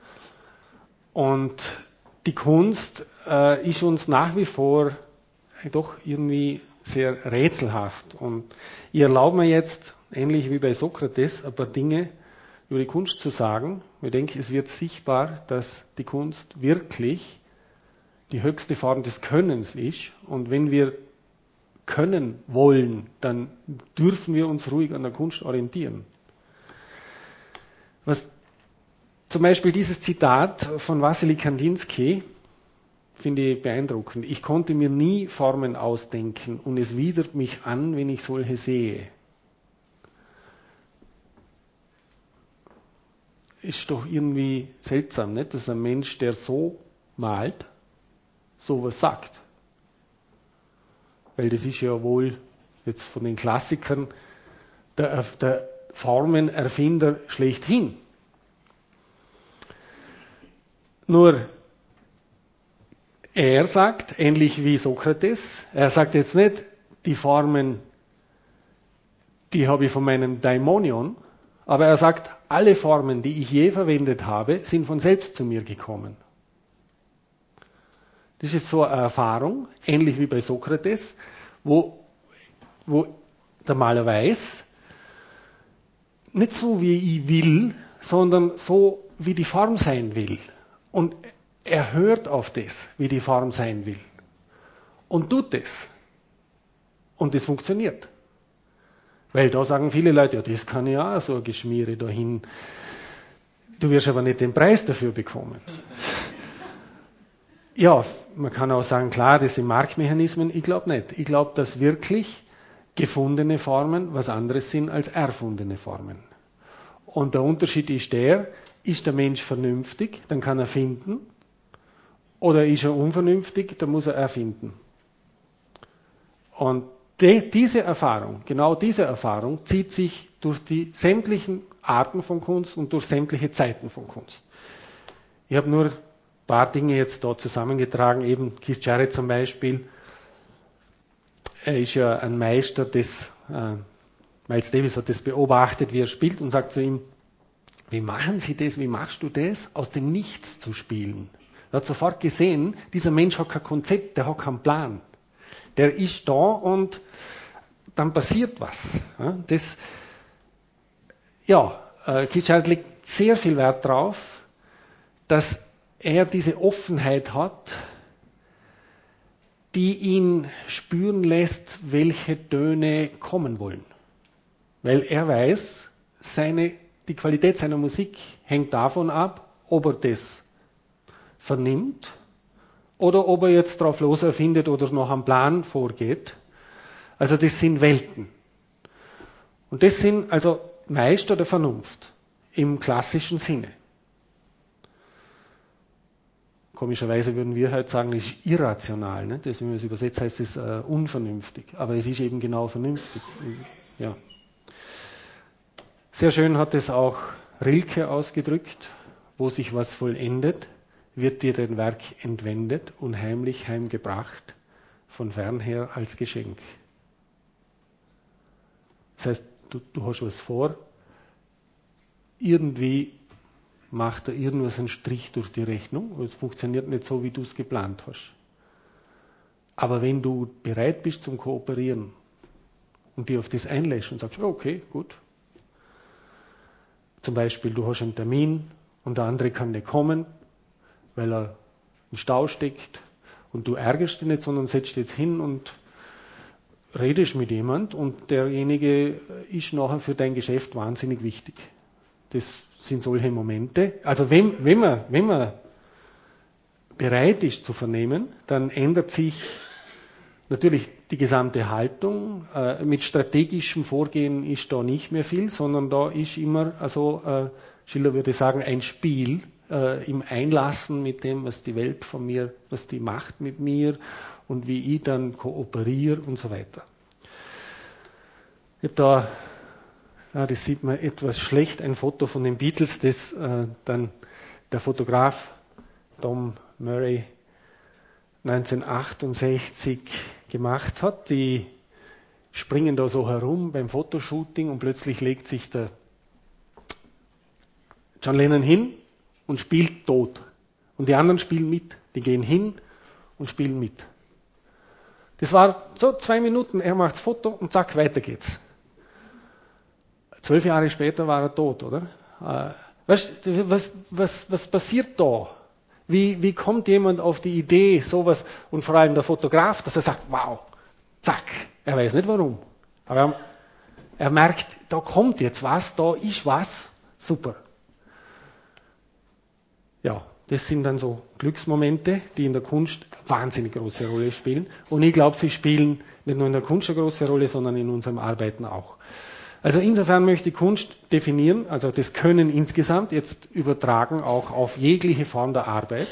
Speaker 1: Und die Kunst äh, ist uns nach wie vor doch irgendwie sehr rätselhaft. Und ich erlaube mir jetzt, ähnlich wie bei Sokrates, ein paar Dinge über die Kunst zu sagen. Ich denke, es wird sichtbar, dass die Kunst wirklich die höchste Form des Könnens ist. Und wenn wir können wollen, dann dürfen wir uns ruhig an der Kunst orientieren. Was zum Beispiel dieses Zitat von Wassily Kandinsky finde ich beeindruckend. Ich konnte mir nie Formen ausdenken und es widert mich an, wenn ich solche sehe. Ist doch irgendwie seltsam, nicht? Dass ein Mensch, der so malt, sowas sagt. Weil das ist ja wohl jetzt von den Klassikern der, der Formenerfinder schlechthin. Nur er sagt, ähnlich wie Sokrates, er sagt jetzt nicht, die Formen, die habe ich von meinem Daimonion, aber er sagt, alle Formen, die ich je verwendet habe, sind von selbst zu mir gekommen. Das ist so eine Erfahrung, ähnlich wie bei Sokrates, wo, wo der Maler weiß, nicht so wie ich will, sondern so wie die Form sein will. Und er hört auf das, wie die Form sein will. Und tut das. Und das funktioniert. Weil da sagen viele Leute, ja, das kann ich auch, so ein Geschmiere dahin. Du wirst aber nicht den Preis dafür bekommen. Ja, man kann auch sagen, klar, das sind Marktmechanismen. Ich glaube nicht. Ich glaube, dass wirklich gefundene Formen was anderes sind als erfundene Formen. Und der Unterschied ist der, ist der Mensch vernünftig, dann kann er finden. Oder ist er unvernünftig, dann muss er erfinden. Und die, diese Erfahrung, genau diese Erfahrung, zieht sich durch die sämtlichen Arten von Kunst und durch sämtliche Zeiten von Kunst. Ich habe nur ein paar Dinge jetzt da zusammengetragen, eben Keith Jarrett zum Beispiel. Er ist ja ein Meister des, äh, Miles Davis hat das beobachtet, wie er spielt und sagt zu ihm, wie machen Sie das, wie machst du das, aus dem Nichts zu spielen? Er hat sofort gesehen, dieser Mensch hat kein Konzept, der hat keinen Plan. Der ist da und dann passiert was. Das, ja, Keith Jarrett legt sehr viel Wert darauf, dass er diese Offenheit hat, die ihn spüren lässt, welche Töne kommen wollen. Weil er weiß, seine, die Qualität seiner Musik hängt davon ab, ob er das vernimmt oder ob er jetzt drauf los erfindet oder noch am Plan vorgeht. Also das sind Welten. Und das sind also Meister der Vernunft im klassischen Sinne. Komischerweise würden wir halt sagen, das ist irrational. Ne? Das, wenn man es übersetzt, heißt es äh, unvernünftig. Aber es ist eben genau vernünftig. Ja. Sehr schön hat es auch Rilke ausgedrückt, wo sich was vollendet, wird dir dein Werk entwendet und heimlich heimgebracht, von fernher als Geschenk. Das heißt, du, du hast was vor, irgendwie macht da irgendwas einen Strich durch die Rechnung, es funktioniert nicht so, wie du es geplant hast.
Speaker 2: Aber wenn du bereit bist zum Kooperieren und dich auf das einlässt und sagst, okay, gut. Zum Beispiel, du hast einen Termin und der andere kann nicht kommen, weil er im Stau steckt und du ärgerst dich nicht, sondern setzt dich jetzt hin und redest mit jemand und derjenige ist nachher für dein Geschäft wahnsinnig wichtig. Das sind solche Momente. Also wenn, wenn, man, wenn man bereit ist zu vernehmen, dann ändert sich natürlich die gesamte Haltung. Äh, mit strategischem Vorgehen ist da nicht mehr viel, sondern da ist immer, also äh, Schiller würde sagen, ein Spiel äh, im Einlassen mit dem, was die Welt von mir, was die macht mit mir und wie ich dann kooperiere und so weiter. Ich habe da, ja, das sieht man etwas schlecht, ein Foto von den Beatles, das äh, dann der Fotograf Tom Murray neunzehnhundertachtundsechzig gemacht hat. Die springen da so herum beim Fotoshooting und plötzlich legt sich der John Lennon hin und spielt tot. Und die anderen spielen mit. Die gehen hin und spielen mit. Das war so zwei Minuten, er macht das Foto und zack, weiter geht's. Zwölf Jahre später war er tot, oder? Äh, weißt, was, was, was passiert da? Wie, wie kommt jemand auf die Idee, sowas, und vor allem der Fotograf, dass er sagt, wow, zack, er weiß nicht warum. Aber er, er merkt, da kommt jetzt was, da ist was, super. Ja, das sind dann so Glücksmomente, die in der Kunst eine wahnsinnig große Rolle spielen. Und ich glaube, sie spielen nicht nur in der Kunst eine große Rolle, sondern in unserem Arbeiten auch. Also insofern möchte ich Kunst definieren, also das Können insgesamt, jetzt übertragen auch auf jegliche Form der Arbeit.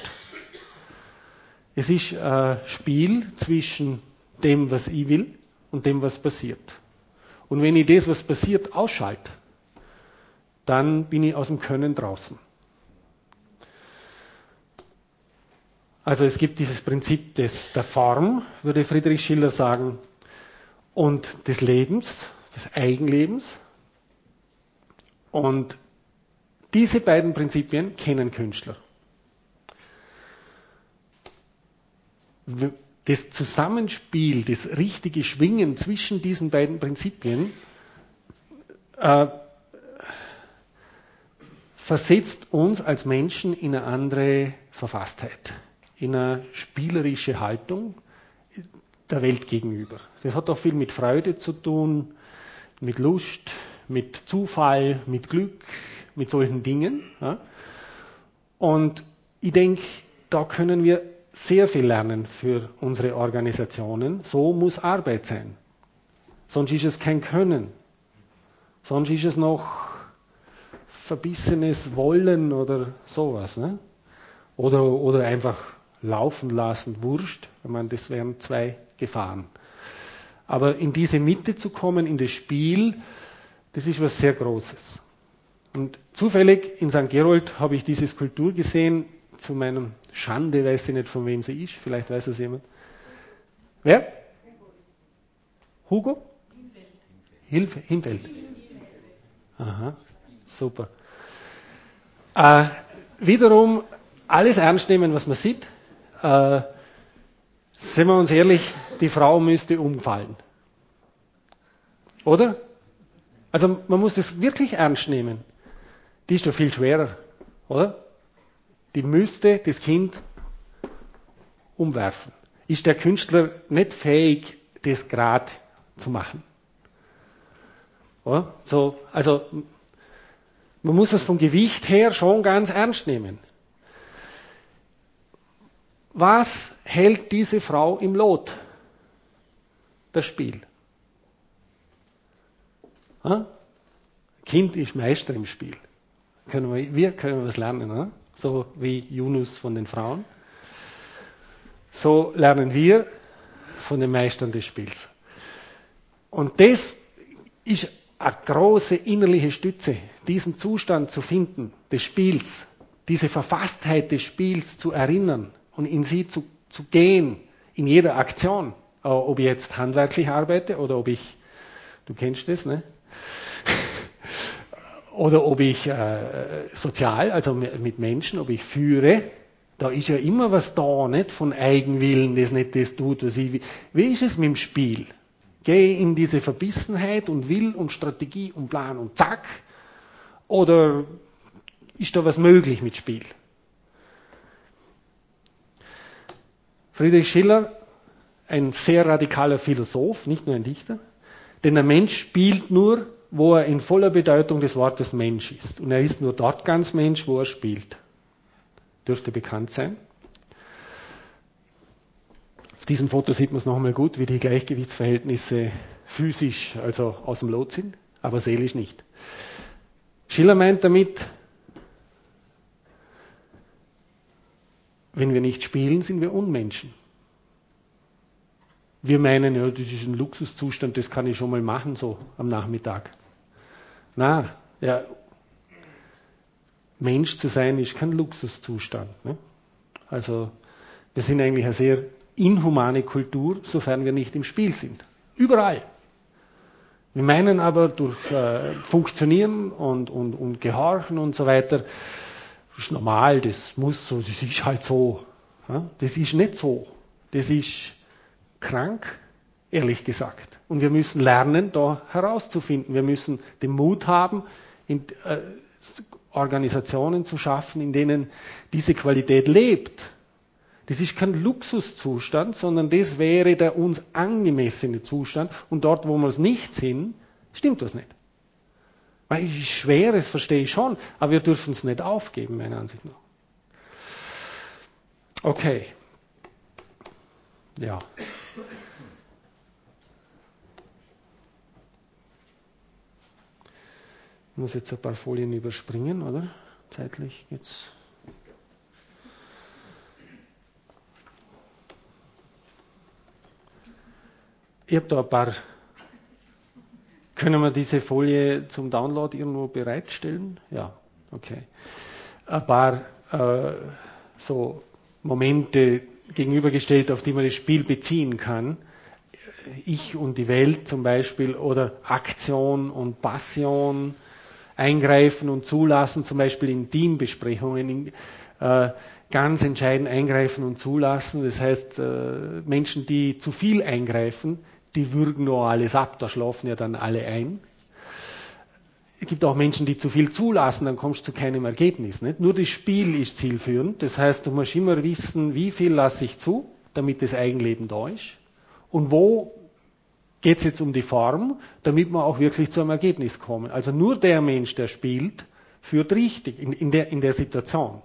Speaker 2: Es ist ein Spiel zwischen dem, was ich will, und dem, was passiert. Und wenn ich das, was passiert, ausschalte, dann bin ich aus dem Können draußen. Also es gibt dieses Prinzip des, der Form, würde Friedrich Schiller sagen, und des Lebens, des Eigenlebens. Und diese beiden Prinzipien kennen Künstler. Das Zusammenspiel, das richtige Schwingen zwischen diesen beiden Prinzipien äh, versetzt uns als Menschen in eine andere Verfasstheit, in eine spielerische Haltung der Welt gegenüber. Das hat auch viel mit Freude zu tun, mit Lust, mit Zufall, mit Glück, mit solchen Dingen. Ja. Und ich denke, da können wir sehr viel lernen für unsere Organisationen. So muss Arbeit sein. Sonst ist es kein Können. Sonst ist es noch verbissenes Wollen oder sowas. Ne? Oder, oder einfach laufen lassen, wurscht. Ich meine, das wären zwei Gefahren. Aber in diese Mitte zu kommen, in das Spiel, das ist was sehr Großes. Und zufällig in Sankt Gerold habe ich diese Skulptur gesehen, zu meinem Schande, weiß ich nicht, von wem sie ist, vielleicht weiß es jemand. Wer? Hugo? Hilfe, Hinfeld. Aha, super. Äh, wiederum alles ernst nehmen, was man sieht. Äh, Seien wir uns ehrlich, die Frau müsste umfallen. Oder? Also man muss das wirklich ernst nehmen. Die ist doch viel schwerer, oder? Die müsste das Kind umwerfen. Ist der Künstler nicht fähig, das gerade zu machen? Oder? So, also man muss es vom Gewicht her schon ganz ernst nehmen. Was hält diese Frau im Lot? Das Spiel. Ja? Kind ist Meister im Spiel. Können wir, wir können was lernen, ja? So wie Yunus von den Frauen. So lernen wir von den Meistern des Spiels. Und das ist eine große innerliche Stütze, diesen Zustand zu finden, des Spiels, diese Verfasstheit des Spiels zu erinnern und in sie zu, zu gehen, in jeder Aktion. Ob ich jetzt handwerklich arbeite oder ob ich, du kennst das, ne? Oder ob ich äh, sozial, also mit Menschen, ob ich führe,
Speaker 1: Da ist ja immer was da, nicht von Eigenwillen, das nicht das tut, was ich will. Wie ist es mit dem Spiel? Gehe in diese Verbissenheit und Will und Strategie und Plan und zack? Oder ist da was möglich mit Spiel? Friedrich Schiller, ein sehr radikaler Philosoph, nicht nur ein Dichter, denn der Mensch spielt nur, wo er in voller Bedeutung des Wortes Mensch ist. Und er ist nur dort ganz Mensch, wo er spielt. Dürfte bekannt sein. Auf diesem Foto sieht man es nochmal gut, wie die Gleichgewichtsverhältnisse physisch, also aus dem Lot sind, aber seelisch nicht. Schiller meint damit, wenn wir nicht spielen, sind wir Unmenschen. Wir meinen, ja, das ist ein Luxuszustand, das kann ich schon mal machen, so am Nachmittag. Na, ja, Mensch zu sein ist kein Luxuszustand. Ne? Also, wir sind eigentlich eine sehr inhumane Kultur, sofern wir nicht im Spiel sind. Überall. Wir meinen aber, durch äh, Funktionieren und, und, und Gehorchen und so weiter, das ist normal, das muss so, das ist halt so. Ja? Das ist nicht so. Das ist krank, ehrlich gesagt. Und wir müssen lernen, da herauszufinden. Wir müssen den Mut haben, in, äh, Organisationen zu schaffen, in denen diese Qualität lebt. Das ist kein Luxuszustand, sondern das wäre der uns angemessene Zustand. Und dort, wo wir es nicht sind, stimmt das nicht. Weil es ist schwer, das verstehe ich schon, aber wir dürfen es nicht aufgeben, meiner Ansicht nach. Okay. Ja. Ich muss jetzt ein paar Folien überspringen, oder? Zeitlich geht's. Ich habe da ein paar. Können wir diese Folie zum Download irgendwo bereitstellen? Ja, okay. Ein paar äh, so Momente gegenübergestellt, auf die man das Spiel beziehen kann. Ich und die Welt zum Beispiel oder Aktion und Passion, eingreifen und zulassen, zum Beispiel in Teambesprechungen, in, äh, ganz entscheidend eingreifen und zulassen. Das heißt, äh, Menschen, die zu viel eingreifen, die würgen nur alles ab, da schlafen ja dann alle ein. Es gibt auch Menschen, die zu viel zulassen, dann kommst du zu keinem Ergebnis. Nicht? Nur das Spiel ist zielführend, das heißt, du musst immer wissen, wie viel lasse ich zu, damit das Eigenleben da ist und wo geht es jetzt um die Form, damit wir auch wirklich zu einem Ergebnis kommen. Also nur der Mensch, der spielt, führt richtig in, in, der, in der Situation.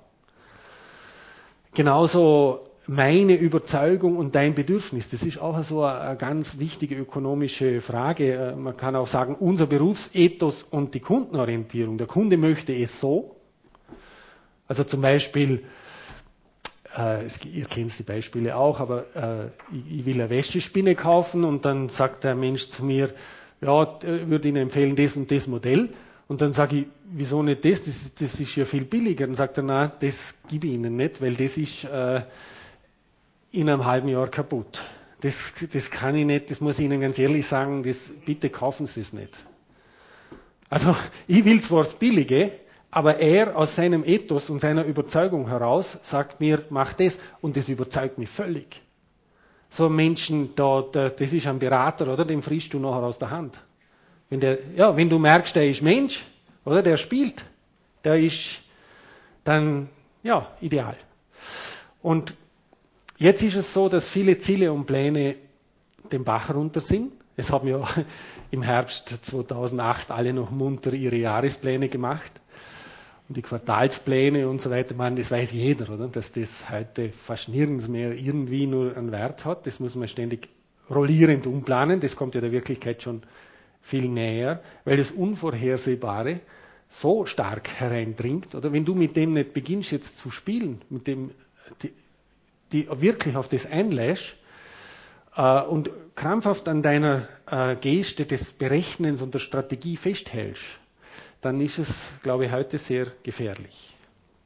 Speaker 1: Genauso meine Überzeugung und dein Bedürfnis, das ist auch so eine, eine ganz wichtige ökonomische Frage. Man kann auch sagen, unser Berufsethos und die Kundenorientierung. Der Kunde möchte es so. Also zum Beispiel, äh, es, ihr kennt die Beispiele auch, aber äh, ich, ich will eine Wäschespinne kaufen und dann sagt der Mensch zu mir, ja, ich würde Ihnen empfehlen, das und das Modell. Und dann sage ich, wieso nicht das? Das, das ist ja viel billiger. Dann sagt er, nein, das gebe ich Ihnen nicht, weil das ist äh, in einem halben Jahr kaputt. Das, das kann ich nicht, das muss ich Ihnen ganz ehrlich sagen, das, bitte kaufen Sie es nicht. Also ich will zwar das Billige, aber er aus seinem Ethos und seiner Überzeugung heraus sagt mir, mach das und das überzeugt mich völlig. So ein Menschen, da, da, das ist ein Berater, oder? Den frischst du nachher aus der Hand. Wenn, der, ja, wenn du merkst, der ist Mensch, oder? Der spielt, der ist dann, ja, ideal. Und jetzt ist es so, dass viele Ziele und Pläne den Bach runter sind. Es haben ja im Herbst zweitausendacht alle noch munter ihre Jahrespläne gemacht. Und die Quartalspläne und so weiter, man, das weiß jeder, oder? Dass das heute fast nirgends mehr irgendwie nur einen Wert hat. Das muss man ständig rollierend umplanen. Das kommt ja der Wirklichkeit schon viel näher, weil das Unvorhersehbare so stark hereindringt. Oder wenn du mit dem nicht beginnst jetzt zu spielen, mit dem die, die wirklich auf das einlässt äh, und krampfhaft an deiner äh, Geste des Berechnens und der Strategie festhältst, dann ist es, glaube ich, heute sehr gefährlich.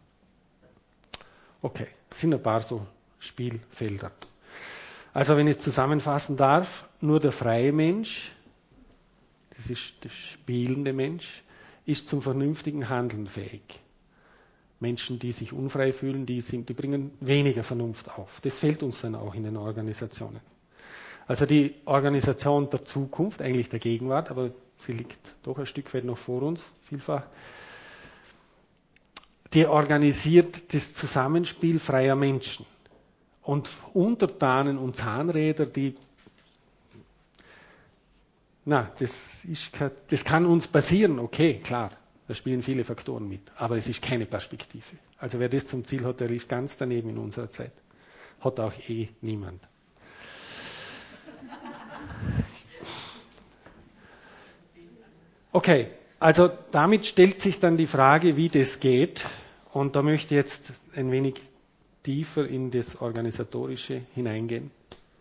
Speaker 1: Okay, das sind ein paar so Spielfelder. Also wenn ich es zusammenfassen darf, nur der freie Mensch, das ist der spielende Mensch, ist zum vernünftigen Handeln fähig. Menschen, die sich unfrei fühlen, die, sind, die bringen weniger Vernunft auf. Das fehlt uns dann auch in den Organisationen. Also die Organisation der Zukunft, eigentlich der Gegenwart, aber sie liegt doch ein Stück weit noch vor uns, vielfach, die organisiert das Zusammenspiel freier Menschen. Und Untertanen und Zahnräder, die, na, das, ist, das kann uns passieren, okay, klar. Da spielen viele Faktoren mit, aber es ist keine Perspektive. Also wer das zum Ziel hat, der liegt ganz daneben in unserer Zeit. Hat auch eh niemand. Okay, also damit stellt sich dann die Frage, wie das geht. Und da möchte ich jetzt ein wenig tiefer in das Organisatorische hineingehen.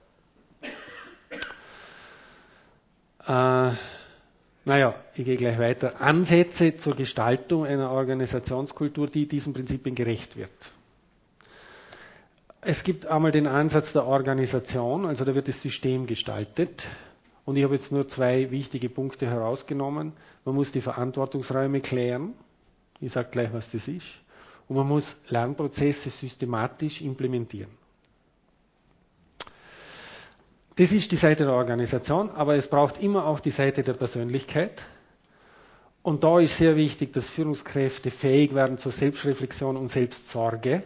Speaker 1: Äh, Naja, ich gehe gleich weiter. Ansätze zur Gestaltung einer Organisationskultur, die diesen Prinzipien gerecht wird. Es gibt einmal den Ansatz der Organisation, also da wird das System gestaltet. Und ich habe jetzt nur zwei wichtige Punkte herausgenommen. Man muss die Verantwortungsräume klären. Ich sage gleich, was das ist. Und man muss Lernprozesse systematisch implementieren. Das ist die Seite der Organisation, aber es braucht immer auch die Seite der Persönlichkeit. Und da ist sehr wichtig, dass Führungskräfte fähig werden zur Selbstreflexion und Selbstsorge.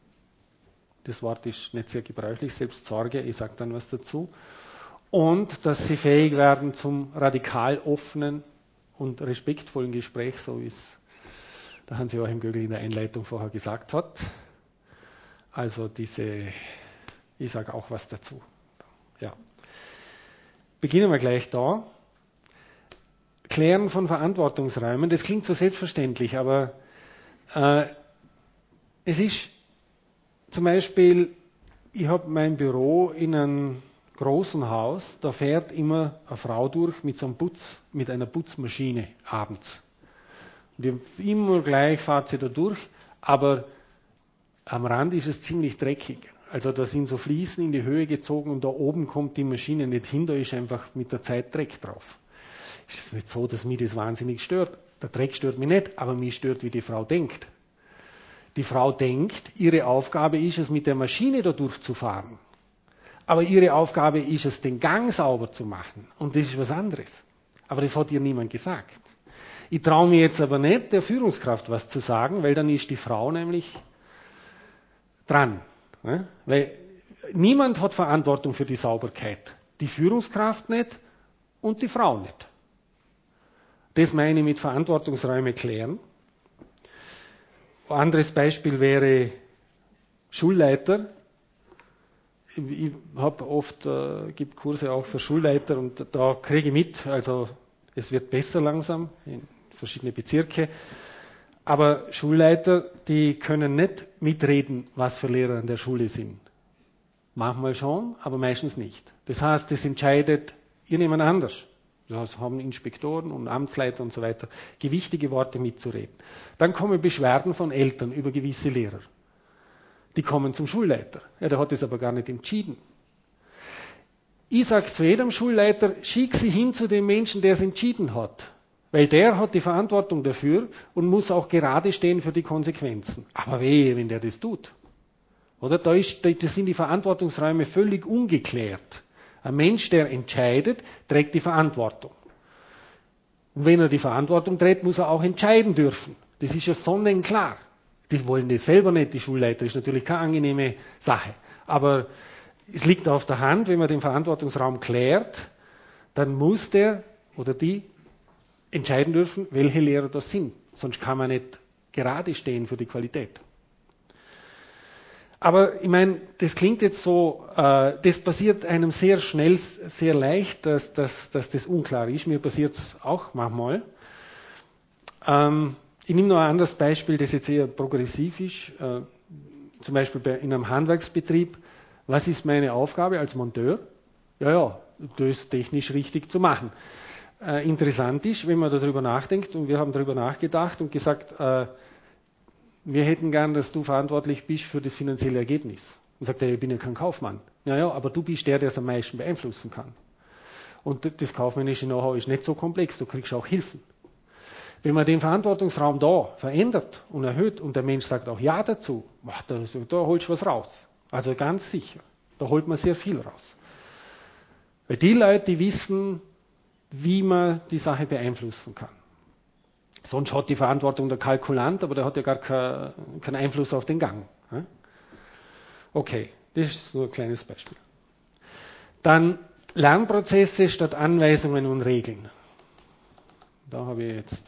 Speaker 1: Das Wort ist nicht sehr gebräuchlich, Selbstsorge, ich sage dann was dazu. Und dass sie fähig werden zum radikal offenen und respektvollen Gespräch, so wie es der Hans-Joachim Gögel in der Einleitung vorher gesagt hat. Also diese, ich sage auch was dazu. Ja. Beginnen wir gleich da. Klären von Verantwortungsräumen, das klingt so selbstverständlich, aber äh, es ist zum Beispiel, ich habe mein Büro in einem großen Haus, da fährt immer eine Frau durch mit so einem Putz, mit einer Putzmaschine abends. Und immer gleich fährt sie da durch, aber am Rand ist es ziemlich dreckig. Also da sind so Fliesen in die Höhe gezogen und da oben kommt die Maschine nicht hin, da ist einfach mit der Zeit Dreck drauf. Es ist nicht so, dass mich das wahnsinnig stört. Der Dreck stört mich nicht, aber mich stört, wie die Frau denkt. Die Frau denkt, ihre Aufgabe ist es, mit der Maschine da durchzufahren. Aber ihre Aufgabe ist es, den Gang sauber zu machen. Und das ist was anderes. Aber das hat ihr niemand gesagt. Ich traue mir jetzt aber nicht, der Führungskraft was zu sagen, weil dann ist die Frau nämlich dran. Ne? Weil niemand hat Verantwortung für die Sauberkeit. Die Führungskraft nicht und die Frau nicht. Das meine ich mit Verantwortungsräume klären. Ein anderes Beispiel wäre Schulleiter. Ich habe oft, äh, gibt Kurse auch für Schulleiter und da kriege ich mit, also es wird besser langsam in verschiedene Bezirke. Aber Schulleiter, die können nicht mitreden, was für Lehrer an der Schule sind. Manchmal schon, aber meistens nicht. Das heißt, das entscheidet irgendjemand anders. Das haben Inspektoren und Amtsleiter und so weiter gewichtige Worte mitzureden. Dann kommen Beschwerden von Eltern über gewisse Lehrer. Die kommen zum Schulleiter. Ja, der hat das aber gar nicht entschieden. Ich sage zu jedem Schulleiter, schick sie hin zu dem Menschen, der es entschieden hat. Weil der hat die Verantwortung dafür und muss auch gerade stehen für die Konsequenzen. Aber wehe, wenn der das tut. Oder? Da, ist, da sind die Verantwortungsräume völlig ungeklärt. Ein Mensch, der entscheidet, trägt die Verantwortung. Und wenn er die Verantwortung trägt, muss er auch entscheiden dürfen. Das ist ja sonnenklar. Die wollen das selber nicht, die Schulleiter. Ist natürlich keine angenehme Sache. Aber es liegt auf der Hand, wenn man den Verantwortungsraum klärt, dann muss der oder die entscheiden dürfen, welche Lehrer das sind. Sonst kann man nicht gerade stehen für die Qualität. Aber ich meine, das klingt jetzt so, äh, das passiert einem sehr schnell, sehr leicht, dass, dass, dass das unklar ist. Mir passiert es auch manchmal. Ähm, ich nehme noch ein anderes Beispiel, das jetzt eher progressiv ist. Äh, zum Beispiel bei, in einem Handwerksbetrieb. Was ist meine Aufgabe als Monteur? Ja, ja, das technisch richtig zu machen. Äh, interessant ist, wenn man darüber nachdenkt, und wir haben darüber nachgedacht und gesagt, äh, wir hätten gern, dass du verantwortlich bist für das finanzielle Ergebnis. Und sagt er, ich bin ja kein Kaufmann. Ja, ja, aber du bist der, der es am meisten beeinflussen kann. Und das kaufmännische Know-how ist nicht so komplex, du kriegst auch Hilfen.
Speaker 2: Wenn man den Verantwortungsraum da verändert und erhöht und der Mensch sagt auch Ja dazu, da, da holst du was raus. Also ganz sicher, da holt man sehr viel raus. Weil die Leute, die wissen, wie man die Sache beeinflussen kann. Sonst hat die Verantwortung der Kalkulant, aber der hat ja gar keinen kein Einfluss auf den Gang. Okay, das ist so ein kleines Beispiel. Dann Lernprozesse statt Anweisungen und Regeln. Da habe ich jetzt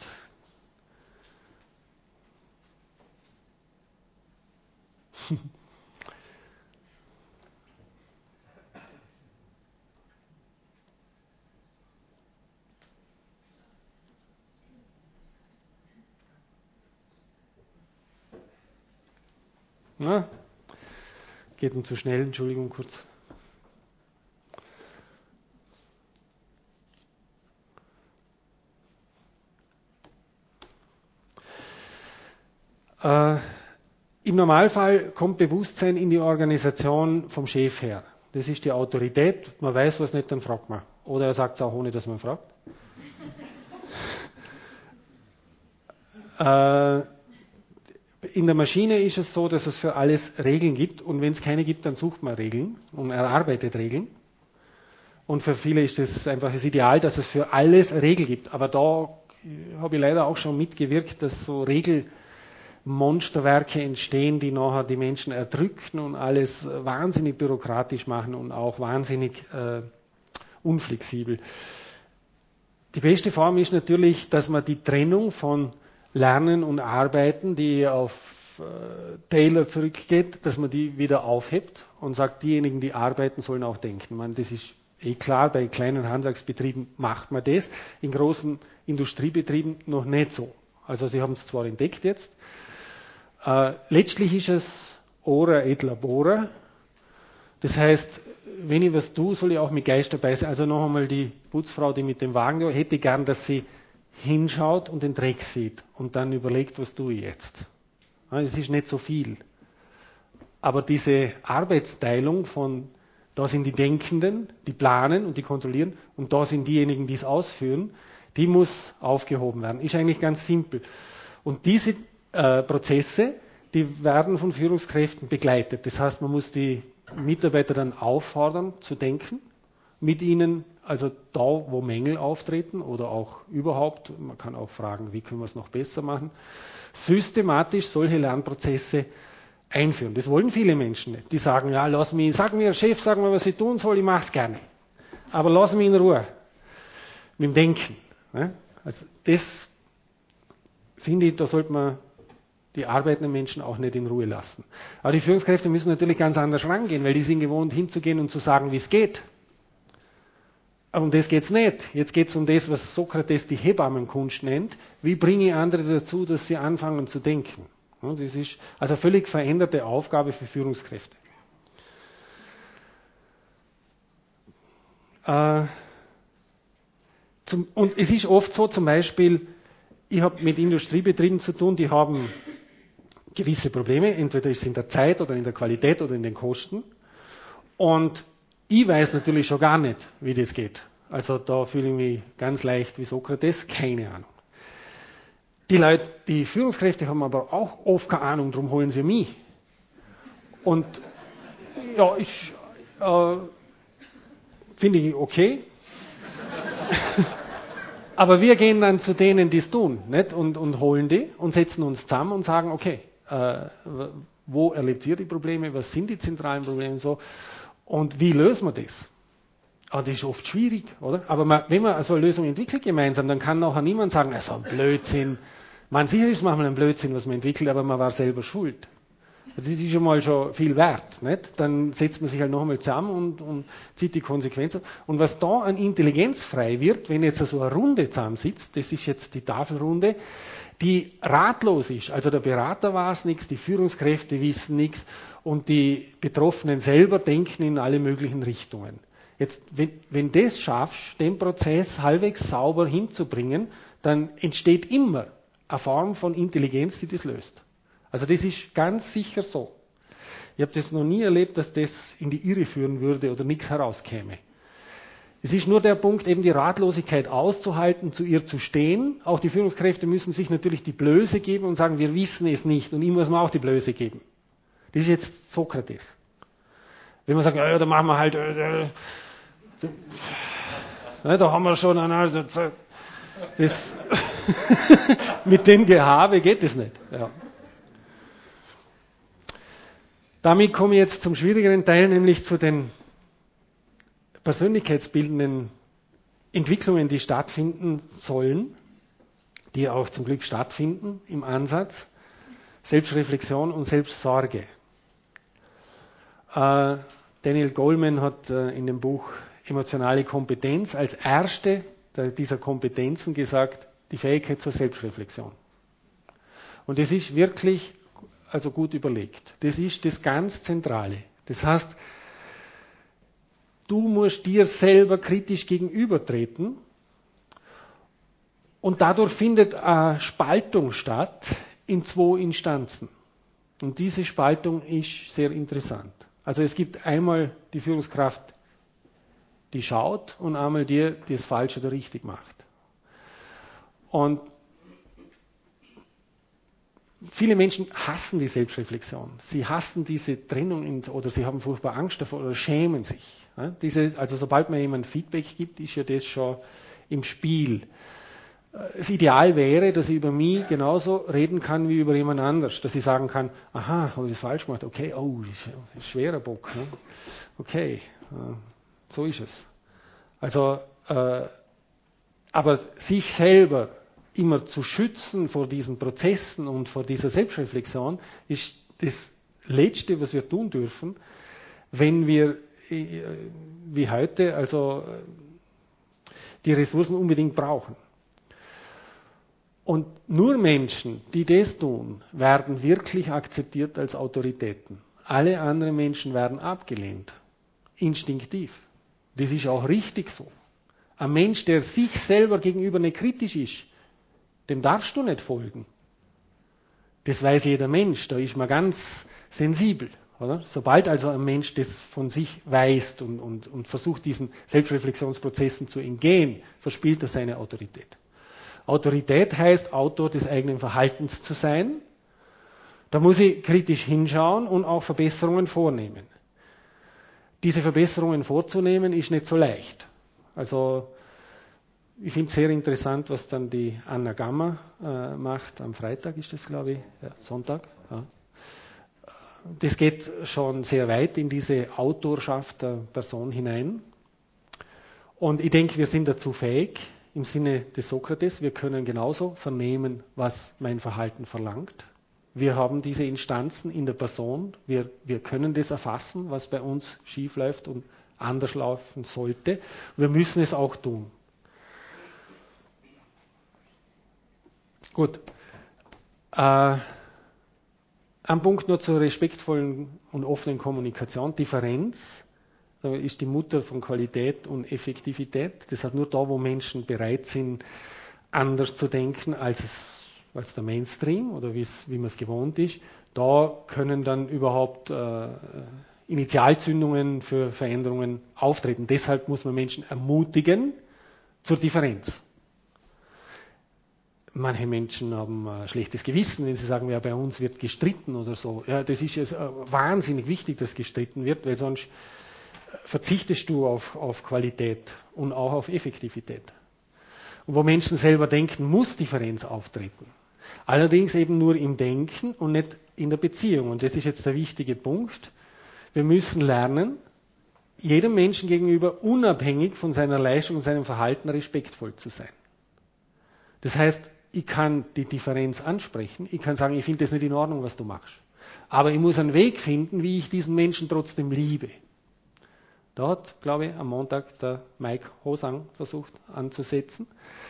Speaker 2: Na, geht ihm zu schnell, Entschuldigung kurz. Äh, Im Normalfall kommt Bewusstsein in die Organisation vom Chef her. Das ist die Autorität. Man weiß was nicht, dann fragt man. Oder er sagt es auch, ohne dass man fragt. äh, In der Maschine ist es so, dass es für alles Regeln gibt und wenn es keine gibt, dann sucht man Regeln und erarbeitet Regeln. Und für viele ist es einfach das Ideal, dass es für alles eine Regel gibt. Aber da habe ich leider auch schon mitgewirkt, dass so Regelmonsterwerke entstehen, die nachher die Menschen erdrücken und alles wahnsinnig bürokratisch machen und auch wahnsinnig äh, unflexibel. Die beste Form ist natürlich, dass man die Trennung von Lernen und Arbeiten, die auf äh, Taylor zurückgeht, dass man die wieder aufhebt und sagt, diejenigen, die arbeiten, sollen auch denken. Man, das ist eh klar, bei kleinen Handwerksbetrieben macht man das, in großen Industriebetrieben noch nicht so. Also sie haben es zwar entdeckt jetzt, äh, letztlich ist es ora et labora, das heißt, wenn ich was tue, soll ich auch mit Geist dabei sein. Also noch einmal die Putzfrau, die mit dem Wagen da, hätte gern, dass sie hinschaut und den Dreck sieht und dann überlegt, was tue ich jetzt. Es ist nicht so viel. Aber diese Arbeitsteilung von, da sind die Denkenden, die planen und die kontrollieren und da sind diejenigen, die es ausführen, die muss aufgehoben werden. Ist eigentlich ganz simpel. Und diese äh, Prozesse, die werden von Führungskräften begleitet. Das heißt, man muss die Mitarbeiter dann auffordern zu denken, mit ihnen, also da, wo Mängel auftreten oder auch überhaupt, man kann auch fragen, wie können wir es noch besser machen, systematisch solche Lernprozesse einführen. Das wollen viele Menschen nicht. Die sagen, ja, lass mich, sag mir, Chef, sag mir, was ich tun soll, ich mache es gerne. Aber lass mich in Ruhe mit dem Denken. Also das finde ich, da sollte man die arbeitenden Menschen auch nicht in Ruhe lassen. Aber die Führungskräfte müssen natürlich ganz anders rangehen, weil die sind gewohnt, hinzugehen und zu sagen, wie es geht. Aber um das geht es nicht. Jetzt geht es um das, was Sokrates die Hebammenkunst nennt. Wie bringe ich andere dazu, dass sie anfangen zu denken? Das ist also eine völlig veränderte Aufgabe für Führungskräfte. Äh, zum, und es ist oft so, zum Beispiel, ich habe mit Industriebetrieben zu tun, die haben gewisse Probleme, entweder ist es in der Zeit oder in der Qualität oder in den Kosten. Und ich weiß natürlich schon gar nicht, wie das geht. Also da fühle ich mich ganz leicht wie Sokrates, keine Ahnung. Die Leute, die Führungskräfte haben aber auch oft keine Ahnung, darum holen sie mich. Und ja, ich äh, finde ich okay. Aber wir gehen dann zu denen, die es tun, nicht? Und, und holen die und setzen uns zusammen und sagen, okay, äh, wo erlebt ihr die Probleme, was sind die zentralen Probleme und so. Und wie lösen wir das? Ah, das ist oft schwierig, oder? Aber man, wenn man so eine Lösung entwickelt gemeinsam, dann kann nachher niemand sagen, also ein Blödsinn. Man, sicher ist manchmal ein Blödsinn, was man entwickelt, aber man war selber schuld. Das ist schon mal schon viel wert, nicht? Dann setzt man sich halt noch einmal zusammen und, und zieht die Konsequenzen. Und was da an Intelligenz frei wird, wenn jetzt so eine Runde zusammensitzt, das ist jetzt die Tafelrunde, die ratlos ist. Also der Berater weiß nichts, die Führungskräfte wissen nichts und die Betroffenen selber denken in alle möglichen Richtungen. Jetzt, wenn, wenn das schaffst, den Prozess halbwegs sauber hinzubringen, dann entsteht immer eine Form von Intelligenz, die das löst. Also das ist ganz sicher so. Ich habe das noch nie erlebt, dass das in die Irre führen würde oder nichts herauskäme. Es ist nur der Punkt, eben die Ratlosigkeit auszuhalten, zu ihr zu stehen. Auch die Führungskräfte müssen sich natürlich die Blöße geben und sagen, wir wissen es nicht. Und ihm muss man auch die Blöße geben. Das ist jetzt Sokrates. Wenn man sagt, ja, ja da machen wir halt, äh, äh, äh, da haben wir schon einen, also, das mit dem Gehabe geht es nicht. Ja. Damit komme ich jetzt zum schwierigeren Teil, nämlich zu den persönlichkeitsbildenden Entwicklungen, die stattfinden sollen, die auch zum Glück stattfinden im Ansatz. Selbstreflexion und Selbstsorge. Äh, Daniel Goleman hat äh, in dem Buch Emotionale Kompetenz als erste dieser Kompetenzen gesagt, die Fähigkeit zur Selbstreflexion. Und das ist wirklich also gut überlegt. Das ist das ganz Zentrale. Das heißt, du musst dir selber kritisch gegenübertreten und dadurch findet eine Spaltung statt in zwei Instanzen. Und diese Spaltung ist sehr interessant. Also es gibt einmal die Führungskraft, die schaut, und einmal die, die es falsch oder richtig macht. Und viele Menschen hassen die Selbstreflexion. Sie hassen diese Trennung in, oder sie haben furchtbar Angst davor oder schämen sich. Ja, diese, also sobald man jemand Feedback gibt, ist ja das schon im Spiel. Das Ideal wäre, dass ich über mich genauso reden kann wie über jemand anders. Dass ich sagen kann, aha, habe ich das falsch gemacht? Okay, oh, das ist ein schwerer Bock. Ne? Okay, so ist es. Also, äh, aber sich selber immer zu schützen vor diesen Prozessen und vor dieser Selbstreflexion ist das Letzte, was wir tun dürfen, wenn wir äh, wie heute also die Ressourcen unbedingt brauchen. Und nur Menschen, die das tun, werden wirklich akzeptiert als Autoritäten. Alle anderen Menschen werden abgelehnt. Instinktiv. Das ist auch richtig so. Ein Mensch, der sich selber gegenüber nicht kritisch ist, dem darfst du nicht folgen. Das weiß jeder Mensch, da ist man ganz sensibel. Oder? Sobald also ein Mensch das von sich weiß und, und, und versucht, diesen Selbstreflexionsprozessen zu entgehen, verspielt er seine Autorität. Autorität heißt, Autor des eigenen Verhaltens zu sein. Da muss ich kritisch hinschauen und auch Verbesserungen vornehmen. Diese Verbesserungen vorzunehmen, ist nicht so leicht. Also ich finde es sehr interessant, was dann die Anna Gamma äh, macht. Am Freitag ist das, glaube ich, ja, Sonntag. Ja. Das geht schon sehr weit in diese Autorschaft der Person hinein. Und ich denke, wir sind dazu fähig, im Sinne des Sokrates, wir können genauso vernehmen, was mein Verhalten verlangt. Wir haben diese Instanzen in der Person, wir, wir können das erfassen, was bei uns schief läuft und anders laufen sollte. Wir müssen es auch tun. Gut. Äh, ein Punkt nur zur respektvollen und offenen Kommunikation. Differenz ist die Mutter von Qualität und Effektivität. Das heißt, nur da, wo Menschen bereit sind, anders zu denken als, es, als der Mainstream oder wie man es gewohnt ist, da können dann überhaupt äh, Initialzündungen für Veränderungen auftreten. Deshalb muss man Menschen ermutigen zur Differenz. Manche Menschen haben ein schlechtes Gewissen, wenn sie sagen, ja, bei uns wird gestritten oder so. Ja, das ist jetzt wahnsinnig wichtig, dass gestritten wird, weil sonst verzichtest du auf, auf Qualität und auch auf Effektivität. Und wo Menschen selber denken, muss Differenz auftreten. Allerdings eben nur im Denken und nicht in der Beziehung. Und das ist jetzt der wichtige Punkt. Wir müssen lernen, jedem Menschen gegenüber unabhängig von seiner Leistung und seinem Verhalten respektvoll zu sein. Das heißt, ich kann die Differenz ansprechen, ich kann sagen, ich finde das nicht in Ordnung, was du machst. Aber ich muss einen Weg finden, wie ich diesen Menschen trotzdem liebe. Da hat, glaube ich, am Montag der Mike Hosang versucht anzusetzen.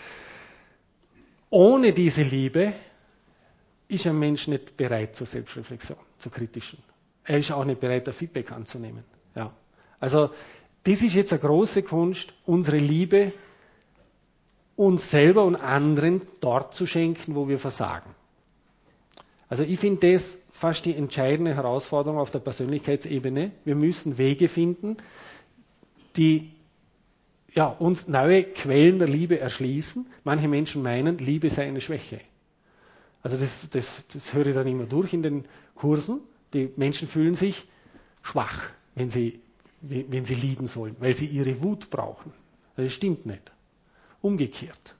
Speaker 2: Ohne diese Liebe ist ein Mensch nicht bereit zur Selbstreflexion, zur kritischen. Er ist auch nicht bereit, ein Feedback anzunehmen. Ja. Also das ist jetzt eine große Kunst, unsere Liebe uns selber und anderen dort zu schenken, wo wir versagen. Also ich finde das fast die entscheidende Herausforderung auf der Persönlichkeitsebene. Wir müssen Wege finden, die ja, uns neue Quellen der Liebe erschließen. Manche Menschen meinen, Liebe sei eine Schwäche. Also das, das, das höre ich dann immer durch in den Kursen. Die Menschen fühlen sich schwach, wenn sie, wenn sie lieben sollen, weil sie ihre Wut brauchen. Das stimmt nicht. Umgekehrt.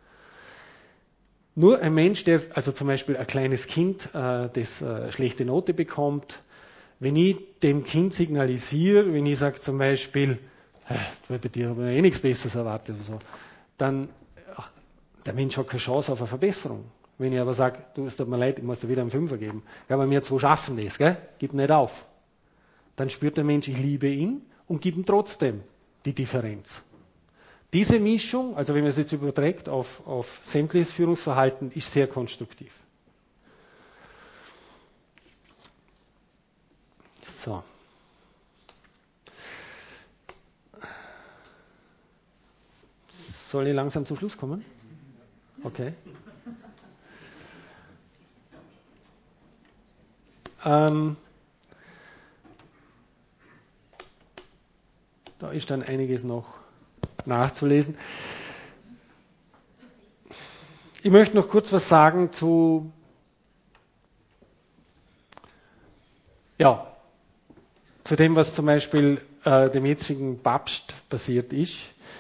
Speaker 2: Nur ein Mensch, der, also zum Beispiel ein kleines Kind, äh, das äh, schlechte Note bekommt, wenn ich dem Kind signalisiere, wenn ich sage zum Beispiel, bei dir habe ich eh nichts Besseres erwartet oder so, dann, ach, der Mensch hat keine Chance auf eine Verbesserung. Wenn ich aber sage, du, es tut mir leid, ich muss dir wieder einen Fünfer geben, ja, aber wir zwei schaffen das, gell? Gib nicht auf. Dann spürt der Mensch, ich liebe ihn und gibt ihm trotzdem die Differenz. Diese Mischung, also wenn man es jetzt überträgt auf, auf sämtliches Führungsverhalten, ist sehr konstruktiv. So. Soll ich langsam zum Schluss kommen? Okay. Ähm, da ist dann einiges noch nachzulesen. Ich möchte noch kurz was sagen zu, ja, zu dem, was zum Beispiel äh, dem jetzigen Papst passiert ist.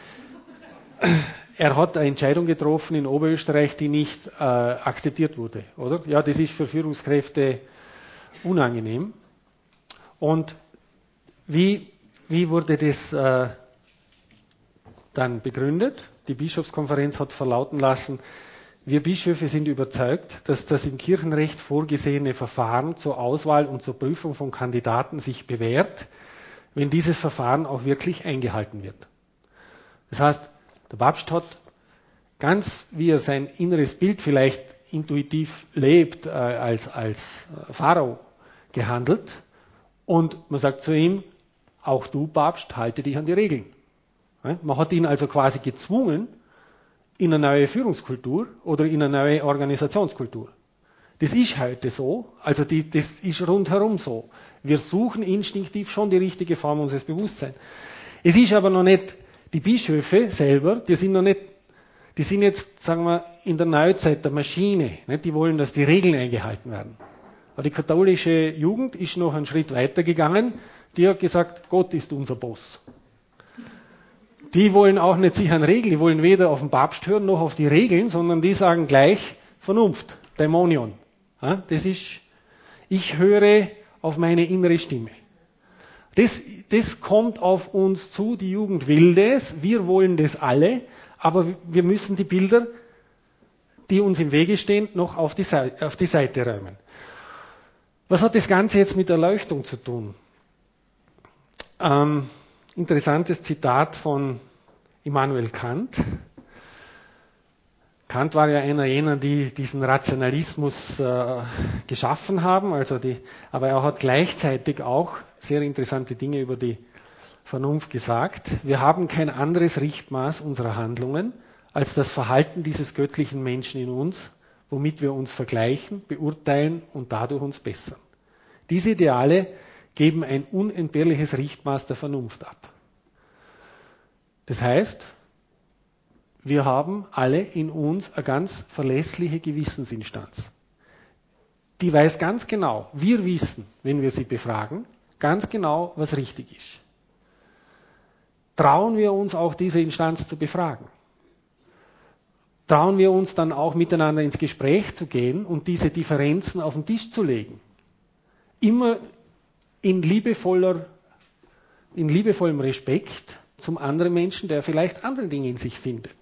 Speaker 2: Er hat eine Entscheidung getroffen in Oberösterreich, die nicht äh, akzeptiert wurde, oder? Ja, das ist für Führungskräfte unangenehm. Und wie, wie wurde das äh, dann begründet? Die Bischofskonferenz hat verlauten lassen, wir Bischöfe sind überzeugt, dass das im Kirchenrecht vorgesehene Verfahren zur Auswahl und zur Prüfung von Kandidaten sich bewährt, wenn dieses Verfahren auch wirklich eingehalten wird. Das heißt, der Papst hat ganz, wie er sein inneres Bild vielleicht intuitiv lebt, äh, als, als Pharao gehandelt. Und man sagt zu ihm, auch du, Papst, halte dich an die Regeln. Ja, man hat ihn also quasi gezwungen in eine neue Führungskultur oder in eine neue Organisationskultur. Das ist heute so, also die, das ist rundherum so. Wir suchen instinktiv schon die richtige Form unseres Bewusstseins. Es ist aber noch nicht, die Bischöfe selber, die sind noch nicht, die sind jetzt, sagen wir, in der Neuzeit der Maschine. Nicht? Die wollen, dass die Regeln eingehalten werden. Aber die katholische Jugend ist noch einen Schritt weiter gegangen. Die hat gesagt, Gott ist unser Boss. Die wollen auch nicht sich an Regeln, die wollen weder auf den Papst hören noch auf die Regeln, sondern die sagen gleich Vernunft, Daimonion. Ja, das ist, ich höre auf meine innere Stimme. Das, das kommt auf uns zu, die Jugend will das, wir wollen das alle, aber wir müssen die Bilder, die uns im Wege stehen, noch auf die Seite, auf die Seite räumen. Was hat das Ganze jetzt mit Erleuchtung zu tun? Ähm, interessantes Zitat von Immanuel Kant. Kant war ja einer jener, die diesen Rationalismus äh, geschaffen haben, also die, aber er hat gleichzeitig auch sehr interessante Dinge über die Vernunft gesagt. Wir haben kein anderes Richtmaß unserer Handlungen als das Verhalten dieses göttlichen Menschen in uns, womit wir uns vergleichen, beurteilen und dadurch uns bessern. Diese Ideale geben ein unentbehrliches Richtmaß der Vernunft ab. Das heißt, wir haben alle in uns eine ganz verlässliche Gewissensinstanz. Die weiß ganz genau, wir wissen, wenn wir sie befragen, ganz genau, was richtig ist. Trauen wir uns auch, diese Instanz zu befragen? Trauen wir uns dann auch miteinander ins Gespräch zu gehen und diese Differenzen auf den Tisch zu legen? Immer in liebevoller, in liebevollem Respekt zum anderen Menschen, der vielleicht andere Dinge in sich findet.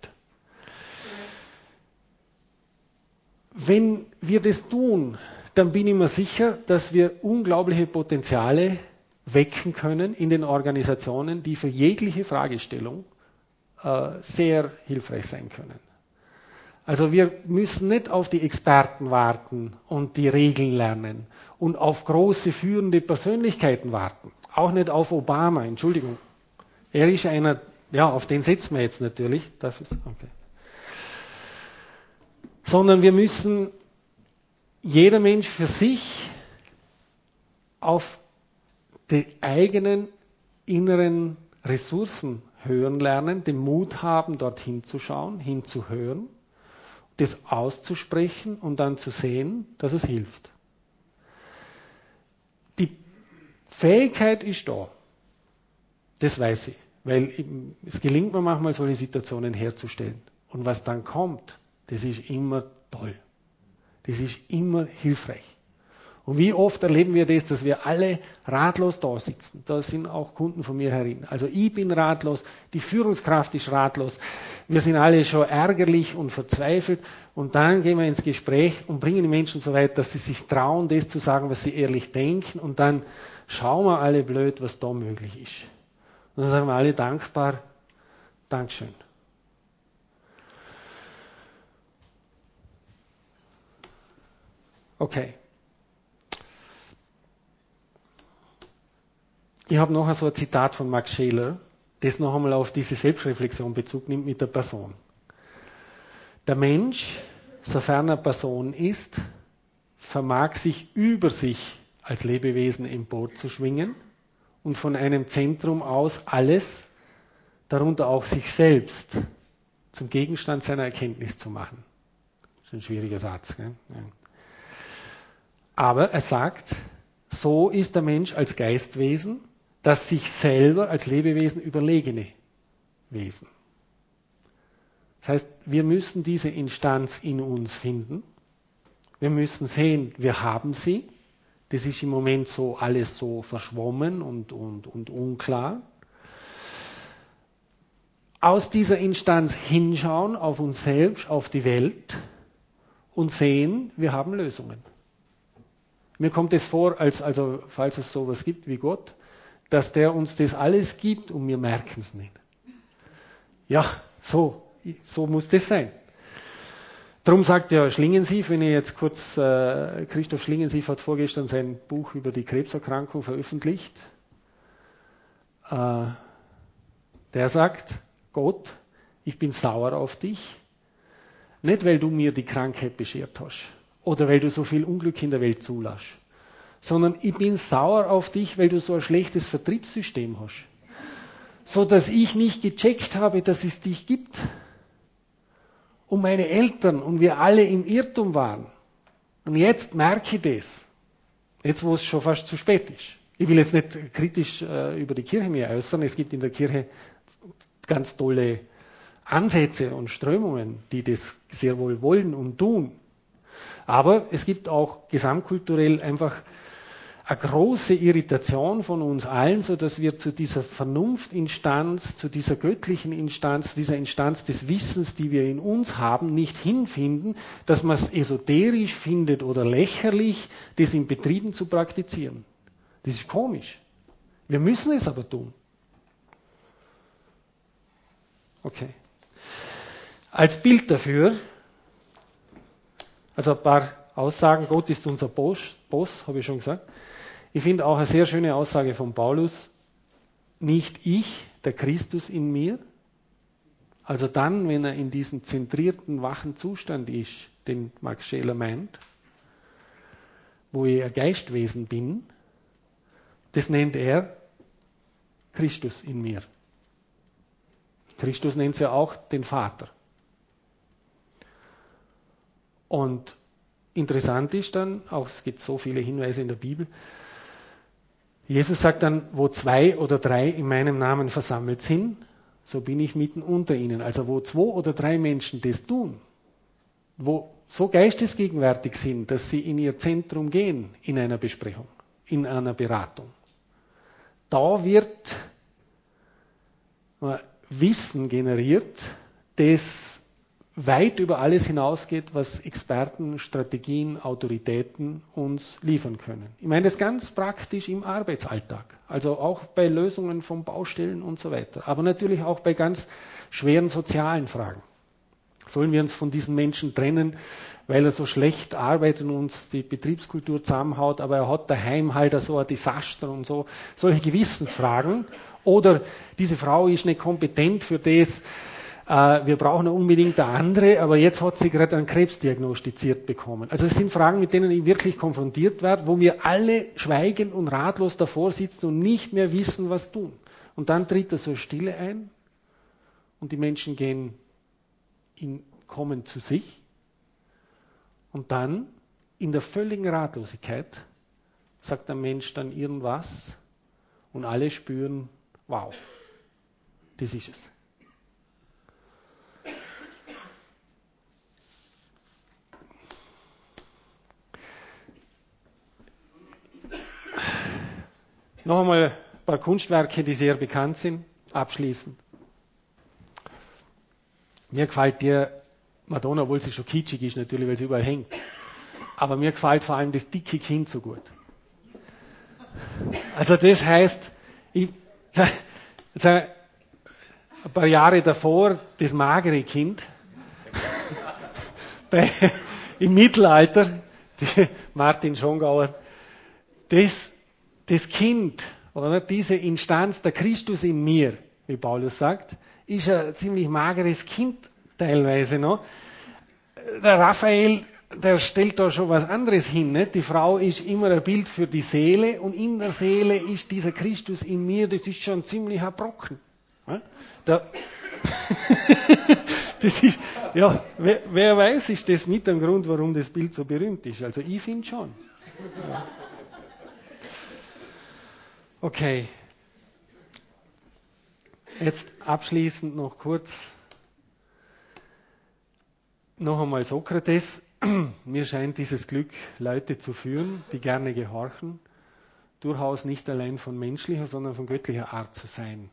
Speaker 2: Wenn wir das tun, dann bin ich mir sicher, dass wir unglaubliche Potenziale wecken können in den Organisationen, die für jegliche Fragestellung äh, sehr hilfreich sein können. Also wir müssen nicht auf die Experten warten und die Regeln lernen und auf große führende Persönlichkeiten warten. Auch nicht auf Obama, Entschuldigung. Er ist einer, ja, auf den setzen wir jetzt natürlich. Darf ich? Okay. Sondern wir müssen jeder Mensch für sich auf die eigenen inneren Ressourcen hören lernen, den Mut haben, dorthin zu schauen, hinzuhören, das auszusprechen und dann zu sehen, dass es hilft. Die Fähigkeit ist da. Das weiß ich. Weil es gelingt mir manchmal, solche Situationen herzustellen. Und was dann kommt, das ist immer toll. Das ist immer hilfreich. Und wie oft erleben wir das, dass wir alle ratlos da sitzen. Da sind auch Kunden von mir herin. Also ich bin ratlos, die Führungskraft ist ratlos. Wir sind alle schon ärgerlich und verzweifelt. Und dann gehen wir ins Gespräch und bringen die Menschen so weit, dass sie sich trauen, das zu sagen, was sie ehrlich denken. Und dann schauen wir alle blöd, was da möglich ist. Und dann sagen wir alle dankbar, Dankeschön. Okay. Ich habe noch so ein Zitat von Max Scheler, das noch einmal auf diese Selbstreflexion Bezug nimmt mit der Person. Der Mensch, sofern er Person ist, vermag sich über sich als Lebewesen emporzuschwingen und von einem Zentrum aus alles, darunter auch sich selbst, zum Gegenstand seiner Erkenntnis zu machen. Das ist ein schwieriger Satz. Gell? Ja. Aber er sagt, so ist der Mensch als Geistwesen, das sich selber als Lebewesen überlegene Wesen. Das heißt, wir müssen diese Instanz in uns finden. Wir müssen sehen, wir haben sie. Das ist im Moment so alles so verschwommen und, und, und unklar. Aus dieser Instanz hinschauen auf uns selbst, auf die Welt und sehen, wir haben Lösungen. Mir kommt es vor, als, also falls es sowas gibt wie Gott, dass der uns das alles gibt und wir merken es nicht. Ja, so, so muss das sein. Darum sagt ja Schlingensief, wenn ich jetzt kurz, äh, Christoph Schlingensief hat vorgestern sein Buch über die Krebserkrankung veröffentlicht. Äh, der sagt, Gott, ich bin sauer auf dich, nicht weil du mir die Krankheit beschert hast oder weil du so viel Unglück in der Welt zulässt, sondern ich bin sauer auf dich, weil du so ein schlechtes Vertriebssystem hast, so dass ich nicht gecheckt habe, dass es dich gibt. Und meine Eltern und wir alle im Irrtum waren. Und jetzt merke ich das. Jetzt, wo es schon fast zu spät ist. Ich will jetzt nicht kritisch äh, über die Kirche mehr äußern. Es gibt in der Kirche ganz tolle Ansätze und Strömungen, die das sehr wohl wollen und tun. Aber es gibt auch gesamtkulturell einfach eine große Irritation von uns allen, so dass wir zu dieser Vernunftinstanz, zu dieser göttlichen Instanz, zu dieser Instanz des Wissens, die wir in uns haben, nicht hinfinden, dass man es esoterisch findet oder lächerlich, das in Betrieben zu praktizieren. Das ist komisch. Wir müssen es aber tun. Okay. Als Bild dafür, also ein paar Aussagen, Gott ist unser Boss, Boss, habe ich schon gesagt. Ich finde auch eine sehr schöne Aussage von Paulus, nicht ich, der Christus in mir. Also dann, wenn er in diesem zentrierten, wachen Zustand ist, den Max Scheler meint, wo ich ein Geistwesen bin, das nennt er Christus in mir. Christus nennt es ja auch den Vater. Und interessant ist dann, auch es gibt so viele Hinweise in der Bibel, Jesus sagt dann, wo zwei oder drei in meinem Namen versammelt sind, so bin ich mitten unter ihnen. Also wo zwei oder drei Menschen das tun, wo so geistesgegenwärtig sind, dass sie in ihr Zentrum gehen in einer Besprechung, in einer Beratung, da wird Wissen generiert, das weit über alles hinausgeht, was Experten, Strategien, Autoritäten uns liefern können. Ich meine das ganz praktisch im Arbeitsalltag, also auch bei Lösungen von Baustellen und so weiter, aber natürlich auch bei ganz schweren sozialen Fragen. Sollen wir uns von diesen Menschen trennen, weil er so schlecht arbeitet und uns die Betriebskultur zusammenhaut, aber er hat daheim halt so ein Desaster und so, solche Gewissensfragen. Oder diese Frau ist nicht kompetent für das, wir brauchen unbedingt eine andere, aber jetzt hat sie gerade einen Krebs diagnostiziert bekommen. Also es sind Fragen, mit denen ich wirklich konfrontiert werde, wo wir alle schweigend und ratlos davor sitzen und nicht mehr wissen, was tun. Und dann tritt da so eine Stille ein und die Menschen gehen in, kommen zu sich und dann in der völligen Ratlosigkeit sagt der Mensch dann irgendwas und alle spüren, wow, das ist es. Noch einmal ein paar Kunstwerke, die sehr bekannt sind, abschließend. Mir gefällt dir Madonna, obwohl sie schon kitschig ist, natürlich, weil sie überall hängt. Aber mir gefällt vor allem das dicke Kind so gut. Also das heißt, ich, also ein paar Jahre davor, das magere Kind, bei, im Mittelalter, die Martin Schongauer, das, das Kind, oder diese Instanz, der Christus in mir, wie Paulus sagt, ist ein ziemlich mageres Kind teilweise noch. Der Raphael, der stellt da schon was anderes hin. Nicht? Die Frau ist immer ein Bild für die Seele und in der Seele ist dieser Christus in mir, das ist schon ziemlich ein Brocken. Da das ist, ja, wer, wer weiß, ist das mit dem Grund, warum das Bild so berühmt ist. Also ich finde schon. Ja. Okay. Jetzt abschließend noch kurz. Noch einmal Sokrates. Mir scheint dieses Glück, Leute zu führen, die gerne gehorchen, durchaus nicht allein von menschlicher, sondern von göttlicher Art zu sein.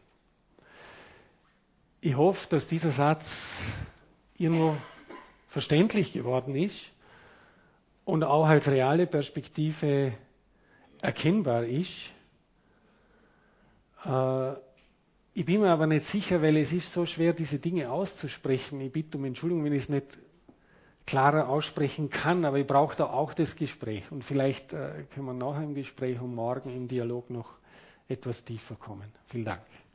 Speaker 2: Ich hoffe, dass dieser Satz irgendwo verständlich geworden ist und auch als reale Perspektive erkennbar ist. Äh, ich bin mir aber nicht sicher, weil es ist so schwer, diese Dinge auszusprechen. Ich bitte um Entschuldigung, wenn ich es nicht klarer aussprechen kann, aber ich brauche da auch das Gespräch. Und vielleicht äh, können wir nachher im Gespräch und morgen im Dialog noch etwas tiefer kommen. Vielen Dank.